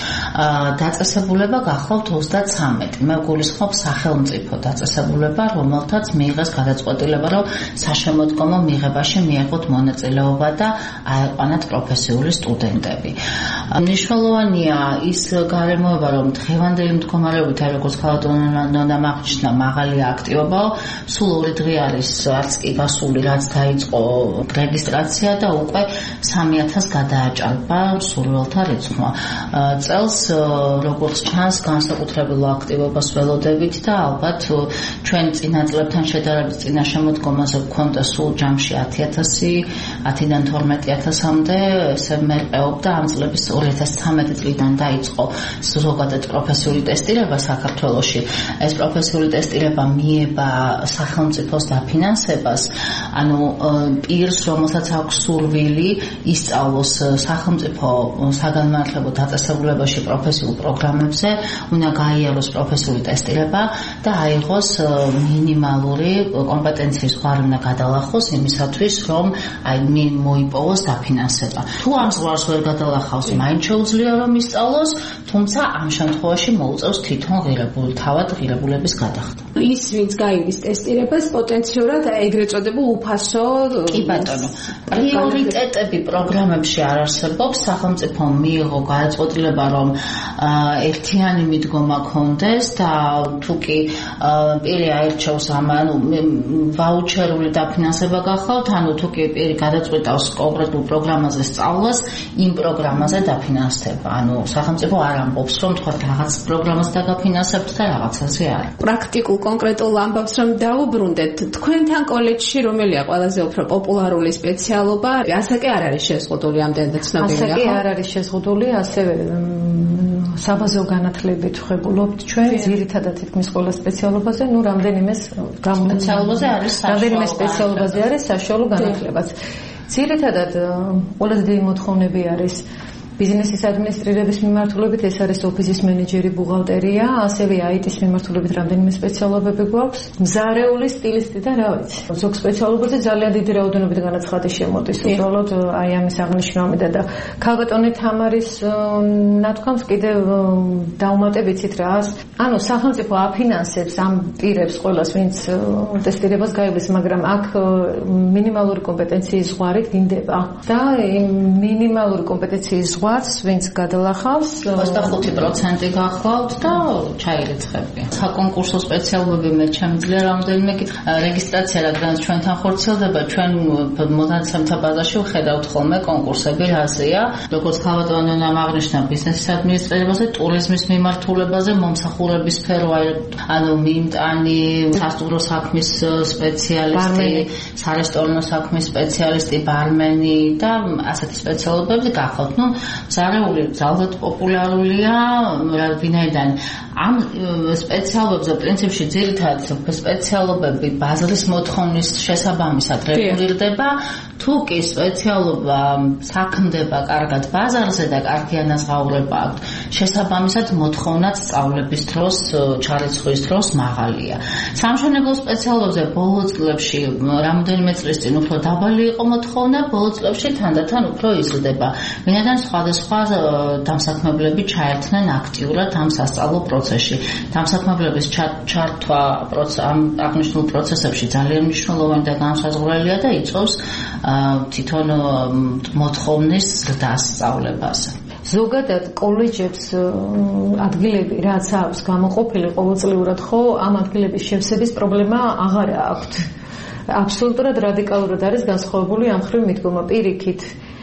დაწესებულება გახლავთ 33. მე გულისხმობ სახელმწიფო დაწესებულება, რომელთაც მიიღეს გადაწყვეტილება, რომ საშემოდგომო მიღებაში მიეღოთ მონაწილეობა და აეყვანათ პროფესიული სტუდენტები. მნიშვნელოვანია ის გარემოება, რომ დღევანდელი მდგომარეობით, როგორც ქალბატონ ნონამ აღნიშნა, მაღალი აქტივობა რომ სულ 2 დღე არის არც კი გასული, რაც დაიწყო რეგისტრაცია და უკვე 3000 გადააჭარბა სურვილთა რიცხვმა. წელს როგორც ჩანს განსაკუთრებულ აქტივობას ველოდებით და ალბათ ჩვენ წინა წლებთან შედარებით წინა შემოდგომაზე გვქონდა სულ ჯამში 10000, 10-დან 12000-მდე, ესე მერყეობდა ამ წლების 2013 წლიდან დაიწყო ზოგადად პროფესიული ტესტირება საქართველოში. ეს პროფესიული ტესტირება მიება სახელმწიფოს დაფინანსებას, ანუ პირს, რომელსაც აქვს სურვილი ისწავლოს სახელმწიფო საგანმანათლებლო დაწესებულებაში პროფესიულ პროგრამებზე, უნდა გაიაროს პროფესიული ტესტირება და აიღოს მინიმალური კომპეტენციის ზღვარი უნდა გადალახოს იმისათვის, რომ მოიპოვოს დაფინანსება. თუ ამ ზღვარს ვერ გადალახავს, მაინც შეუძლია რომ ისწავლოს, თუმცა ამ შემთხვევაში მოუწევს თვითონ თავად ღირებულების გადახდა. ის ვინც გაივლის ტესტირებას პოტენციურად ეგრეთ წოდებულ უფასო კი ბატონო, პრიორიტეტები პროგრამებში არ არსებობს. სახელმწიფო მიიღო გადაწყვეტილება, რომ ერთიანი მიდგომა ქონდეს და თუ კი პირი აირჩევს ანუ ვაუჩერული დაფინანსება გახავთ, ანუ თუ კი პირი გადაწყვეტავს კონკრეტულ პროგრამაზე სწავლას, იმ პროგრამაზე დაფინანსდება. ანუ სახელმწიფო არ ამბობს, რომ თქვა რაღაც პროგრამას დაგაფინანსებთ და რაღაცაზე არა. პრაქტიკულ კონკრეტულ ამბავს რომ დაუბრუნდეთ, თქვენთან კოლეჯში რომელია ყველაზე უფრო პოპულარული სპეციალობა? ასაკი არ არის შეზღუდული, ამდენად ცნობილია. ასაკი არ არის შეზღუდული, ასევე საბაზო განათლებით ვღებულობთ ჩვენ ძირითადად თითქმის ყველა სპეციალობაზე, ну რამდენიმე სპეციალობაზე არის რამდენიმე სპეციალობაზე არის საშუალო განათლებაც. ძირითადად ყველაზე დიდი მოთხოვნები არის ბიზნესის ადმინისტრირების მიმართულებით, ეს არის ოფისის მენეჯერი, ბუღალტერია, ასევე IT-ის მიმართულებით რამდენიმე სპეციალობები გვაქვს. მზარეული სტილისტი და რა ვიცი. ზოგ სპეციალობაზე ძალიან დიდი რაოდენობით განაცხადი შემოდის. უბრალოდ აი ამის აღნიშვნამდე და ქალბატონი თამარის ნათქვამს კიდევ დაუმატებ იცით რას? ანუ სახელმწიფო აფინანსებს ამ პირებს ყველას, ვინც ტესტირებას გაივლის, მაგრამ აქ მინიმალური კომპეტენციის ზღვარი დინდება და მინიმალური კომპეტენციის ვინც გადალახავს 25% გახლავთ და ჩაირიცხებია. საკონკურსო სპეციალობები მე ჩემძლია რამდენიმე რეგისტრაცია, რადგან ჩვენთან ხორციელდება, ჩვენ მონაცემთა ბაზაში ვხედავთ ხოლმე კონკურსები რაზეა, როგორც ქალბატონმა აღნიშნა ბიზნესის ადმინისტრირებაზე, ტურიზმის მიმართულებაზე, მომსახურების სფერო, ანუ მიმტანი, სასტუმრო საქმის სპეციალისტი, სარესტორანო საქმის სპეციალისტი, ბარმენი და ასეთი სპეციალობები გახლავთ. ნუ ზარეული ძალზედ პოპულარულია, ვინაიდან ამ სპეციალობებზე პრინციპში ძირითადად სპეციალობები ბაზრის მოთხოვნის შესაბამისად რეგულირდება. თუ კი სპეციალობა საქმდება კარგად ბაზარზე და კარგი ანაზღაურება აქვს, შესაბამისად მოთხოვნაც სწავლების დროს, ჩარიცხვის დროს მაღალია. სამშენებლო სპეციალობებზე ბოლო წლებში რამდენიმე წლის წინ უფრო დაბალი იყო მოთხოვნა, ბოლო წლებში თანდათან უფრო იზრდება. ვინაიდან სხვადასხვა დამსაქმებლები ჩაერთნენ აქტიურად ამ სასწავლო პროცესში. დამსაქმებლების ჩართვა ამ აღნიშნულ პროცესებში ძალიან მნიშვნელოვანი და განსაზღვრელია და იწვევს თვითონ მოთხოვნის ზრდას სწავლებაზე. ზოგადად კოლეჯებს ადგილები რაც აქვს გამოყოფილი ყოველწლიურად, ხო ამ ადგილების შევსების პრობლემა აღარ აქვთ. აბსოლუტურად რადიკალურად არის განსხვავებული ამ ხრივ მიდგომა. პირიქით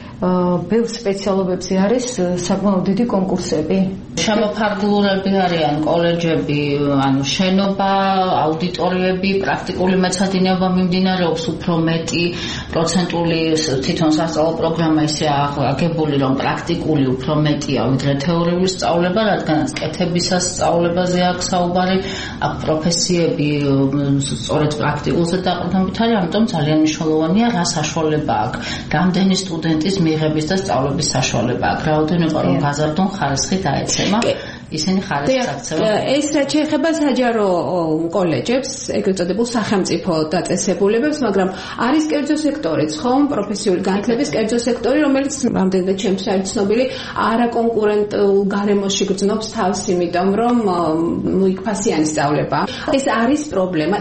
ბევრ სპეციალობებზე არის საკმაოდ დიდი კონკურსები. შემოფარგლურები არიან კოლეჯები, ანუ შენობა, აუდიტორიები, პრაქტიკული მეცადინეობა მიმდინარეობს უფრო მეტი პროცენტული თვითონ სასწავლო პროგრამა ისე აგებული, რომ პრაქტიკული უფრო მეტია ვიდრე თეორიული სწავლება, რადგანაც კეთებისას სწავლებაზე აქვს საუბარი, აქ პროფესიები სწორედ პრაქტიკულზე დაყრდნობით არის, ამიტომ ძალიან მნიშვნელოვანია რა საშუალება აქვს, რამდენი სტუდენტის მიღების და სწავლების საშუალება აქვს, რაოდენობა რომ გაზარდონ ხარისხი დაეცემა. ისინი ხარისხს აქცევენ. ეს რაც შეეხება საჯარო კოლეჯებს, ეგრეთ წოდებულ სახელმწიფო დაწესებულებებს, მაგრამ არის კერძო სექტორიც, ხო? პროფესიული განათლების კერძო სექტორი, რომელიც რამდენადაც ჩემთვის არის ცნობილი, არაკონკურენტულ გარემოში გრძნობს თავს, იმიტომ რომ იქ ფასიანი სწავლება. ეს არის პრობლემა.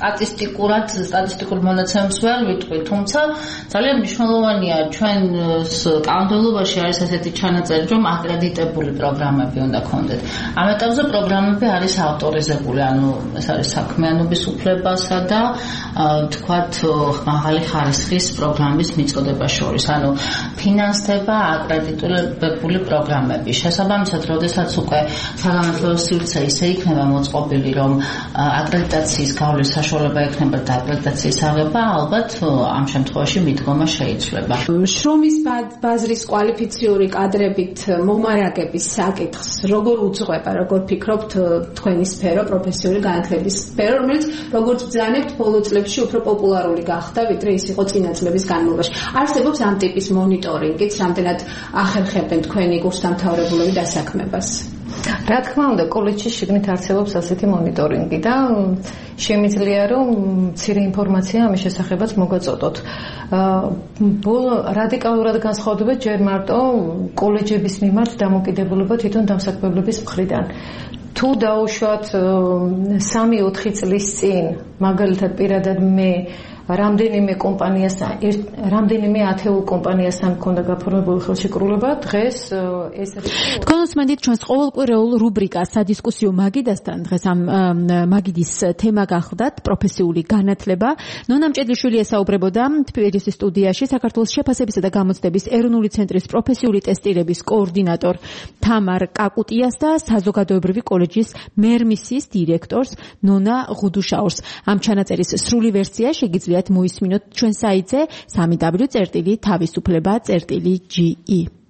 სტატისტიკურ მონაცემებს ვერ ვიტყვი, თუმცა ძალიან მნიშვნელოვანია ჩვენს კანონმდებლობაში არის ასეთი ჩანაწერი, რომ აკრედიტებული პროგრამები უნდა ქონდეთ. ამ ეტაპზე პროგრამები არის ავტორიზებული, ანუ ეს არის საქმიანობის უფლებასა და თქვათ მაღალი ხარისხის პროგრამის მიწოდება შორის, ანუ ფინანსდება აკრედიტირებული პროგრამები. შესაბამისად, როდესაც უკვე საგამართლებო სივრცე ისე იქნება მოწყობილი, რომ აკრედიტაციის გავლის საშუალება ექნება და აკრედიტაციის აღება, ალბათ ამ შემთხვევაში მიდგომა შეიძლება. შრომის ბაზრის კვალიფიციური კადრებით მომარაგების საკითხს როგორ უძღვება, როგორ ფიქრობთ თქვენი სფერო, პროფესიული განათლების სფერო, რომელიც როგორც ბრძანებთ ბოლო წლებში უფრო პოპულარული გახდა, ვიდრე ის იყო წინა წლების განმავლობაში. არსებობს ამ ტიპის მონიტორინგიც, რამდენად ახერხებენ თქვენი კურსდამთავრებულები დასაქმებას? რა თქმა უნდა, კოლეჯში შიგნით არსებობს ასეთი მონიტორინგი და შემიძლია რომ მცირე ინფორმაცია ამის შესახებაც მოგაწოდოთ. რადიკალურად განსხვავდება ჯერ მარტო კოლეჯების მიმართ დამოკიდებულება თვითონ დამსაქმებლების მხრიდან. თუ დაუშვათ 3-4 წლის წინ, მაგალითად პირადად მე რამდენიმე კომპანიასთან, რამდენიმე ათეულ კომპანიასთან მქონდა გაფორმებული ხელშეკრულება, დღეს ეს თქვენ უსმენთ ჩვენს ყოველკვირეულ რუბრიკას სადისკუსიო მაგიდასთან. დღეს ამ მაგიდის თემა გახლდათ პროფესიული განათლება. ნონა მჭედლიშვილი ესაუბრებოდა თბილისის სტუდიაში საქართველოს შეფასებისა და გამოცდების ეროვნული ცენტრის პროფესიული ტესტირების координаტორ თამარ კაკუტიას და საზოგადოებრივი კოლეჯის მერმისის დირექტორს ნონა ღუდუშაურს. ამ ჩანაწერის სრული ვერსია შეგიძლიათ მოისმინოთ ჩვენ საიტზე www.თავისუფლება.ge